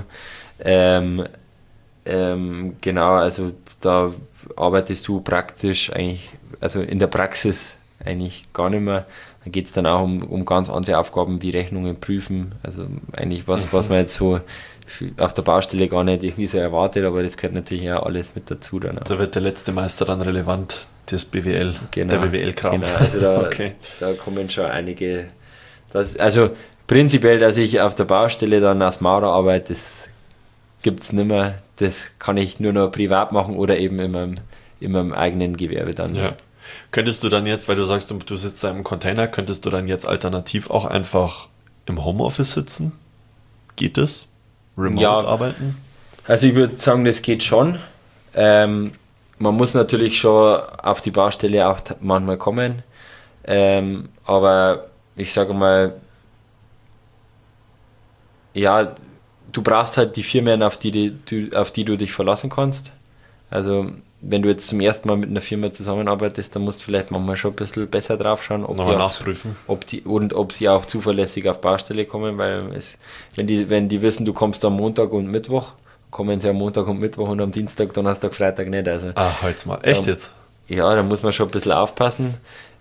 Genau, also da arbeitest du praktisch eigentlich, also in der Praxis eigentlich gar nicht mehr. Da geht es dann auch um ganz andere Aufgaben wie Rechnungen prüfen, also eigentlich was man jetzt so auf der Baustelle gar nicht irgendwie so erwartet, aber das gehört natürlich auch alles mit dazu dann auch. Da wird der letzte Meister dann relevant, das BWL, genau, der BWL-Kram. Genau, also da, okay. Da kommen schon einige, also prinzipiell, dass ich auf der Baustelle dann als Maurer arbeite, das gibt es nicht mehr, das kann ich nur noch privat machen oder eben in meinem eigenen Gewerbe dann. Ja. Könntest du dann jetzt, weil du sagst, du sitzt da im Container, könntest du dann jetzt alternativ auch einfach im Homeoffice sitzen? Geht das? Remote arbeiten? Also ich würde sagen, das geht schon. Man muss natürlich schon auf die Baustelle auch manchmal kommen. Aber ich sage mal, ja, du brauchst halt die Firmen, auf die du dich verlassen kannst. Also wenn du jetzt zum ersten Mal mit einer Firma zusammenarbeitest, dann musst du vielleicht manchmal schon ein bisschen besser drauf schauen, ob sie auch zuverlässig auf Baustelle kommen, weil wenn die wissen, du kommst am Montag und Mittwoch, kommen sie am Montag und Mittwoch und am Dienstag, Donnerstag, Freitag nicht. Also, halt's mal. Echt jetzt? Ja, da muss man schon ein bisschen aufpassen.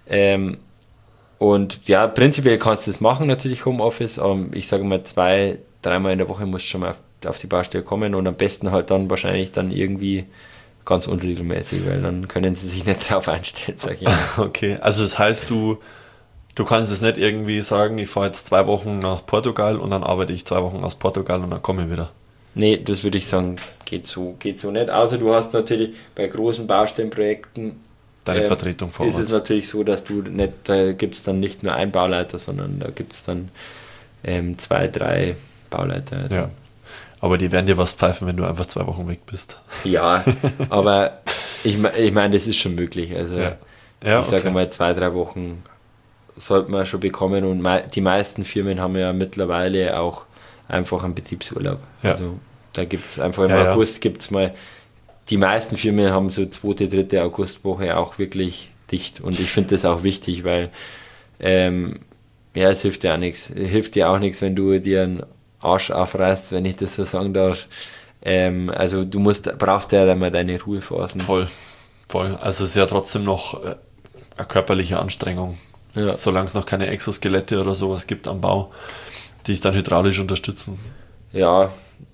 Und ja, prinzipiell kannst du das machen, natürlich Homeoffice, aber ich sage mal 2-3 Mal in der Woche musst du schon mal auf die Baustelle kommen und am besten halt dann wahrscheinlich dann irgendwie ganz unregelmäßig, weil dann können sie sich nicht drauf einstellen, sag ich. Okay, also das heißt, du kannst es nicht irgendwie sagen, ich fahre jetzt 2 Wochen nach Portugal und dann arbeite ich 2 Wochen aus Portugal und dann komme ich wieder. Nee, das würde ich sagen, geht so nicht. Also du hast natürlich bei großen Baustellenprojekten deine Vertretung vor Ort. Ist es natürlich so, dass da gibt es dann nicht nur einen Bauleiter, sondern da gibt es dann 2-3 Bauleiter. Also. Ja. Aber die werden dir was pfeifen, wenn du einfach 2 Wochen weg bist. Ja, aber ich meine, das ist schon möglich. Also ich sage mal, 2-3 Wochen sollte man schon bekommen und die meisten Firmen haben ja mittlerweile auch einfach einen Betriebsurlaub. Ja. Also da gibt es einfach im August gibt es mal, die meisten Firmen haben so 2., 3. Augustwoche auch wirklich dicht und ich finde das auch wichtig, weil es hilft dir auch nichts. Hilft dir auch nichts, wenn du dir einen Arsch aufreißt, wenn ich das so sagen darf. Also du brauchst ja dann mal deine Ruhephasen. Voll. Also es ist ja trotzdem noch eine körperliche Anstrengung. Ja. Solange es noch keine Exoskelette oder sowas gibt am Bau, die dich dann hydraulisch unterstützen. Ja,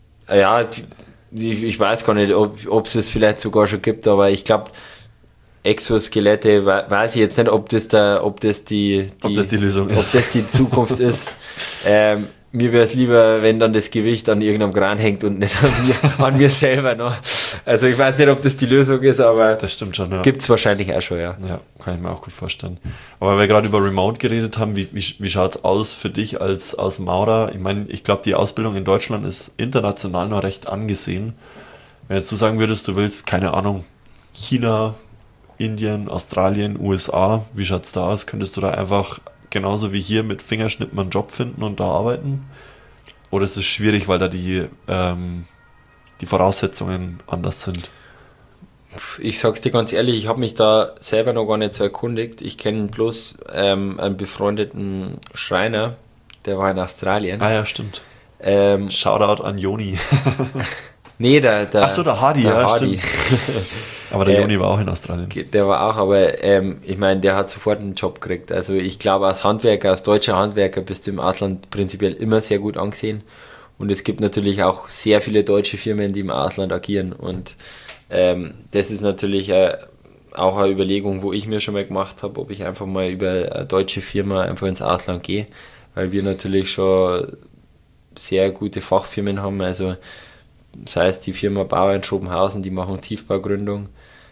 ich weiß gar nicht, ob es das vielleicht sogar schon gibt, aber ich glaube, Exoskelette, weiß ich jetzt nicht, ob das die Lösung ist. Ob das die Zukunft ist. Mir wäre es lieber, wenn dann das Gewicht an irgendeinem Kran hängt und nicht an mir selber noch. Also ich weiß nicht, ob das die Lösung ist, aber das stimmt schon, ja. Gibt es wahrscheinlich auch schon, ja. Ja, kann ich mir auch gut vorstellen. Aber weil wir gerade über Remote geredet haben, wie schaut es aus für dich als Maurer? Ich meine, ich glaube, die Ausbildung in Deutschland ist international noch recht angesehen. Wenn jetzt du sagen würdest, du willst, keine Ahnung, China, Indien, Australien, USA, wie schaut es da aus? Könntest du da einfach genauso wie hier mit Fingerschnippen einen Job finden und da arbeiten? Oder ist es schwierig, weil da die Voraussetzungen anders sind? Ich sag's dir ganz ehrlich, ich habe mich da selber noch gar nicht so erkundigt. Ich kenne bloß einen befreundeten Schreiner, der war in Australien. Ah ja, stimmt. Shoutout an Joni. Nee, der Hardy, Hardy. Stimmt. Aber der Joni war auch in Australien. Der war auch, aber ich meine, der hat sofort einen Job gekriegt. Also ich glaube, als deutscher Handwerker bist du im Ausland prinzipiell immer sehr gut angesehen. Und es gibt natürlich auch sehr viele deutsche Firmen, die im Ausland agieren. Und das ist natürlich auch eine Überlegung, wo ich mir schon mal gemacht habe, ob ich einfach mal über eine deutsche Firma einfach ins Ausland gehe. Weil wir natürlich schon sehr gute Fachfirmen haben. Also das heißt, die Firma Bauer in Schopenhausen, die machen Tiefbaugründung.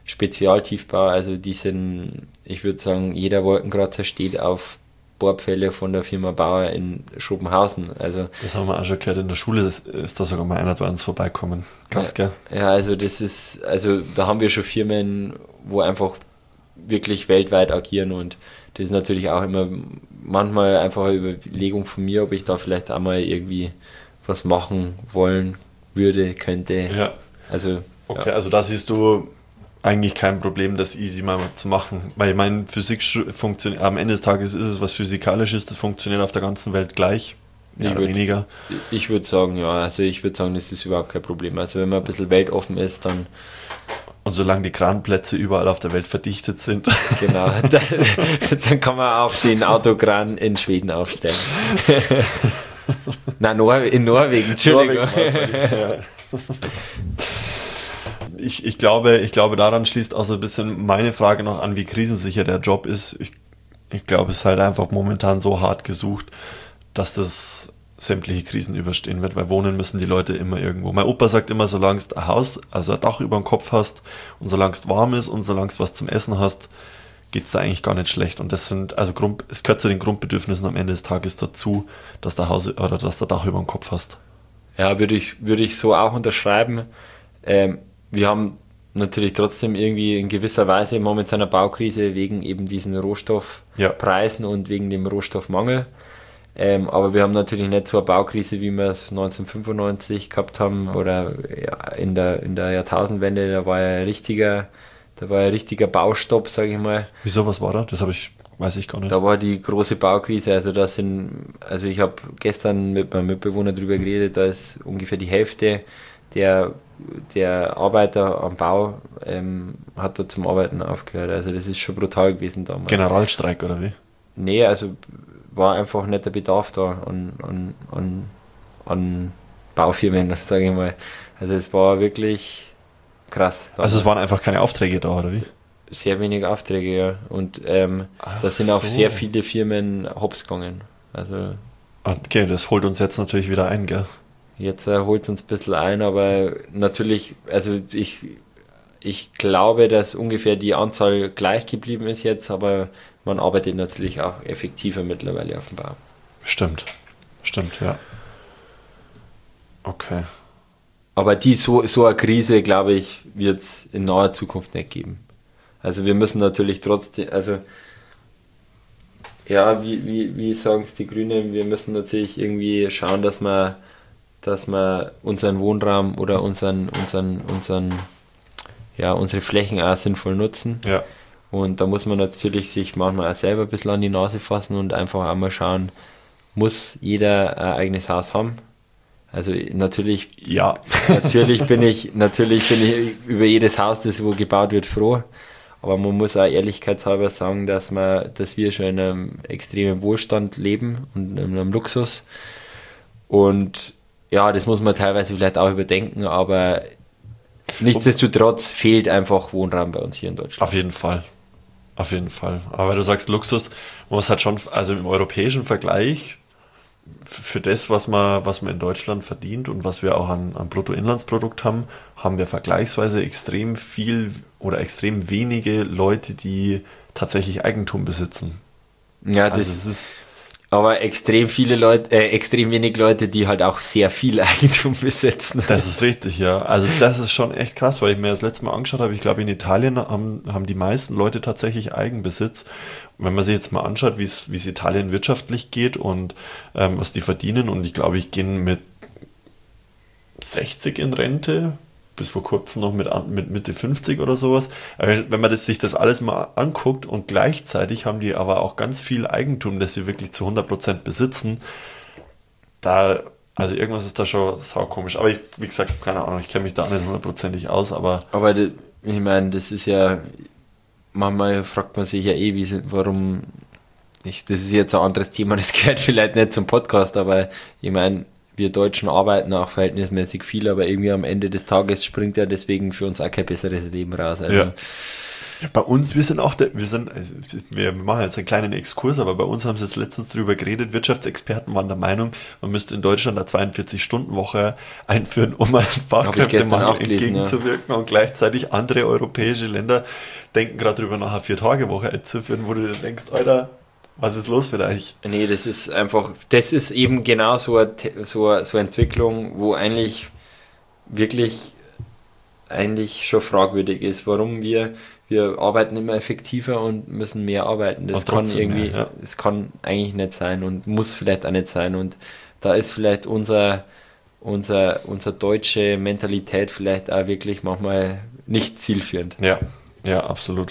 Spezialtiefbau, also die sind, ich würde sagen, jeder Wolkenkratzer steht auf Bohrpfähle von der Firma Bauer in Schopenhausen. Also, das haben wir auch schon gehört, in der Schule ist da sogar mal einer bei uns vorbeikommen. Krass, gell? Ja, also da haben wir schon Firmen, wo einfach wirklich weltweit agieren, und das ist natürlich auch immer manchmal einfach eine Überlegung von mir, ob ich da vielleicht auch mal irgendwie was machen wollen würde, könnte. Ja. Also, okay, also da siehst du eigentlich kein Problem, das easy mal zu machen. Weil ich meine, Physik funktioniert, am Ende des Tages ist es was Physikalisches, das funktioniert auf der ganzen Welt gleich. Mehr oder weniger. Ich würde sagen, ja, also ich würde sagen, das ist überhaupt kein Problem. Also wenn man ein bisschen weltoffen ist, dann... Und solange die Kranplätze überall auf der Welt verdichtet sind. Genau, dann kann man auch den Autokran in Schweden aufstellen. Nein, in Norwegen, Entschuldigung. Ich glaube, daran schließt auch so ein bisschen meine Frage noch an, wie krisensicher der Job ist. Ich glaube, es ist halt einfach momentan so hart gesucht, dass das sämtliche Krisen überstehen wird, weil wohnen müssen die Leute immer irgendwo. Mein Opa sagt immer, solange du ein Haus, also ein Dach über dem Kopf hast und solange es warm ist und solange du was zum Essen hast, geht es da eigentlich gar nicht schlecht. Und das sind, also es gehört zu den Grundbedürfnissen am Ende des Tages dazu, dass du dass du Dach über dem Kopf hast. Ja, würde ich so auch unterschreiben. Wir haben natürlich trotzdem irgendwie in gewisser Weise momentan eine Baukrise wegen eben diesen Rohstoffpreisen und wegen dem Rohstoffmangel. Aber wir haben natürlich nicht so eine Baukrise, wie wir es 1995 gehabt haben oder ja, in der Jahrtausendwende. Da war ja ein richtiger Baustopp, sage ich mal. Wieso, was war da? Das weiß ich gar nicht. Da war die große Baukrise. Also ich habe gestern mit meinem Mitbewohner darüber geredet, da ist ungefähr die Hälfte der Arbeiter am Bau hat da zum Arbeiten aufgehört. Also das ist schon brutal gewesen damals. Generalstreik oder wie? Nee, also war einfach nicht der Bedarf da an Baufirmen, sage ich mal. Also es war wirklich krass. Also es waren einfach keine Aufträge da, oder wie? Sehr wenig Aufträge, ja. Und da sind auch sehr viele Firmen hops gegangen. Also, okay, das holt uns jetzt natürlich wieder ein, gell? Jetzt holt es uns ein bisschen ein, aber natürlich, also ich glaube, dass ungefähr die Anzahl gleich geblieben ist jetzt, aber man arbeitet natürlich auch effektiver mittlerweile auf dem Bau. Stimmt, ja. Okay. Aber so eine Krise, glaube ich, wird es in naher Zukunft nicht geben. Also wir müssen natürlich trotzdem, also ja, wie sagen es die Grünen, wir müssen natürlich irgendwie schauen, dass wir unseren Wohnraum oder unsere Flächen auch sinnvoll nutzen. Ja. Und da muss man natürlich sich manchmal auch selber ein bisschen an die Nase fassen und einfach auch mal schauen, muss jeder ein eigenes Haus haben? Also natürlich, ja. natürlich bin ich über jedes Haus, das wo gebaut wird, froh. Aber man muss auch ehrlichkeitshalber sagen, dass wir schon in einem extremen Wohlstand leben und in einem Luxus. Und ja, das muss man teilweise vielleicht auch überdenken, aber nichtsdestotrotz fehlt einfach Wohnraum bei uns hier in Deutschland. Auf jeden Fall. Aber du sagst Luxus, man muss halt schon, also im europäischen Vergleich, für das, was man in Deutschland verdient und was wir auch an Bruttoinlandsprodukt haben wir vergleichsweise extrem viel oder extrem wenige Leute, die tatsächlich Eigentum besitzen. Ja, das ist aber extrem wenig Leute, die halt auch sehr viel Eigentum besitzen. Das ist richtig, ja. Also das ist schon echt krass, weil ich mir das letzte Mal angeschaut habe, ich glaube in Italien haben die meisten Leute tatsächlich Eigenbesitz. Und wenn man sich jetzt mal anschaut, wie es Italien wirtschaftlich geht und was die verdienen, und ich glaube, ich gehe mit 60 in Rente, bis vor kurzem noch mit Mitte 50 oder sowas. Aber wenn man sich das alles mal anguckt und gleichzeitig haben die aber auch ganz viel Eigentum, das sie wirklich zu 100% besitzen, also irgendwas ist da schon saukomisch. Aber wie gesagt, keine Ahnung, ich kenne mich da nicht 100%ig aus, aber ich meine, das ist ja, manchmal fragt man sich ja das ist jetzt ein anderes Thema, das gehört vielleicht nicht zum Podcast, aber ich meine, wir Deutschen arbeiten auch verhältnismäßig viel, aber irgendwie am Ende des Tages springt ja deswegen für uns auch kein besseres Leben raus. Also, Bei uns, wir machen jetzt einen kleinen Exkurs, aber bei uns haben sie jetzt letztens darüber geredet, Wirtschaftsexperten waren der Meinung, man müsste in Deutschland eine 42-Stunden-Woche einführen, um einen Fachkräftemangel entgegenzuwirken, und gleichzeitig andere europäische Länder denken gerade darüber nach, eine 4-Tage-Woche einzuführen, wo du dir denkst, Alter, was ist los mit euch? Nee, das ist eben genau so eine Entwicklung, wo eigentlich schon fragwürdig ist, warum wir arbeiten immer effektiver und müssen mehr arbeiten. Das kann das kann eigentlich nicht sein und muss vielleicht auch nicht sein. Und da ist vielleicht unsere deutsche Mentalität vielleicht auch wirklich manchmal nicht zielführend. Ja, absolut.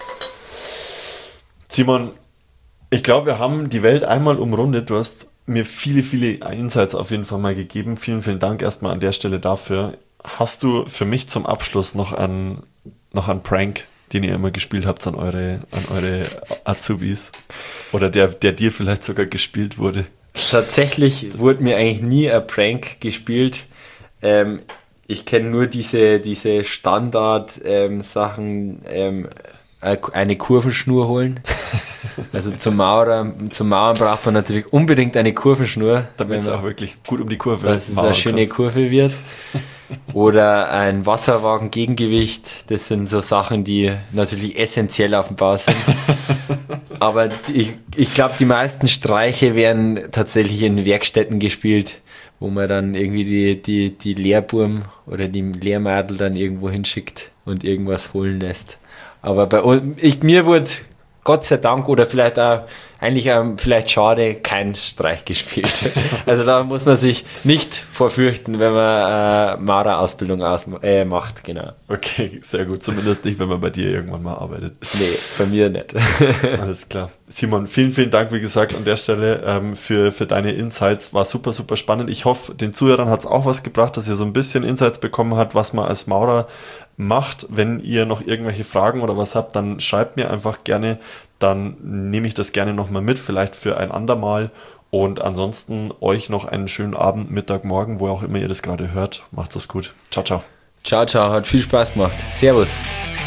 Simon, ich glaube, wir haben die Welt einmal umrundet. Du hast mir viele, viele Insights auf jeden Fall mal gegeben. Vielen, vielen Dank erstmal an der Stelle dafür. Hast du für mich zum Abschluss noch einen Prank, den ihr immer gespielt habt an eure Azubis? Oder der dir vielleicht sogar gespielt wurde? Tatsächlich wurde mir eigentlich nie ein Prank gespielt. Ich kenne nur diese Standard-Sachen, eine Kurvenschnur holen. Also zum Mauern braucht man natürlich unbedingt eine Kurvenschnur. Damit es auch wirklich gut um die Kurve dass es eine schöne Kurve wird. Oder ein Wasserwagen-Gegengewicht. Das sind so Sachen, die natürlich essentiell auf dem Bau sind. Aber ich glaube, die meisten Streiche werden tatsächlich in Werkstätten gespielt, wo man dann irgendwie die Lehrburm oder die Lehrmadel dann irgendwo hinschickt und irgendwas holen lässt. Aber mir wurde Gott sei Dank oder vielleicht auch vielleicht schade kein Streich gespielt. Also da muss man sich nicht vorfürchten, wenn man Maurerausbildung macht, genau. Okay, sehr gut. Zumindest nicht, wenn man bei dir irgendwann mal arbeitet. Nee, bei mir nicht. Alles klar. Simon, vielen, vielen Dank, wie gesagt, an der Stelle für deine Insights. War super, super spannend. Ich hoffe, den Zuhörern hat es auch was gebracht, dass ihr so ein bisschen Insights bekommen habt, was man als Maurer macht. Wenn ihr noch irgendwelche Fragen oder was habt, dann schreibt mir einfach gerne. Dann nehme ich das gerne nochmal mit, vielleicht für ein andermal. Und ansonsten euch noch einen schönen Abend, Mittag, Morgen, wo auch immer ihr das gerade hört. Macht's es gut. Ciao, ciao. Ciao, ciao. Hat viel Spaß gemacht. Servus.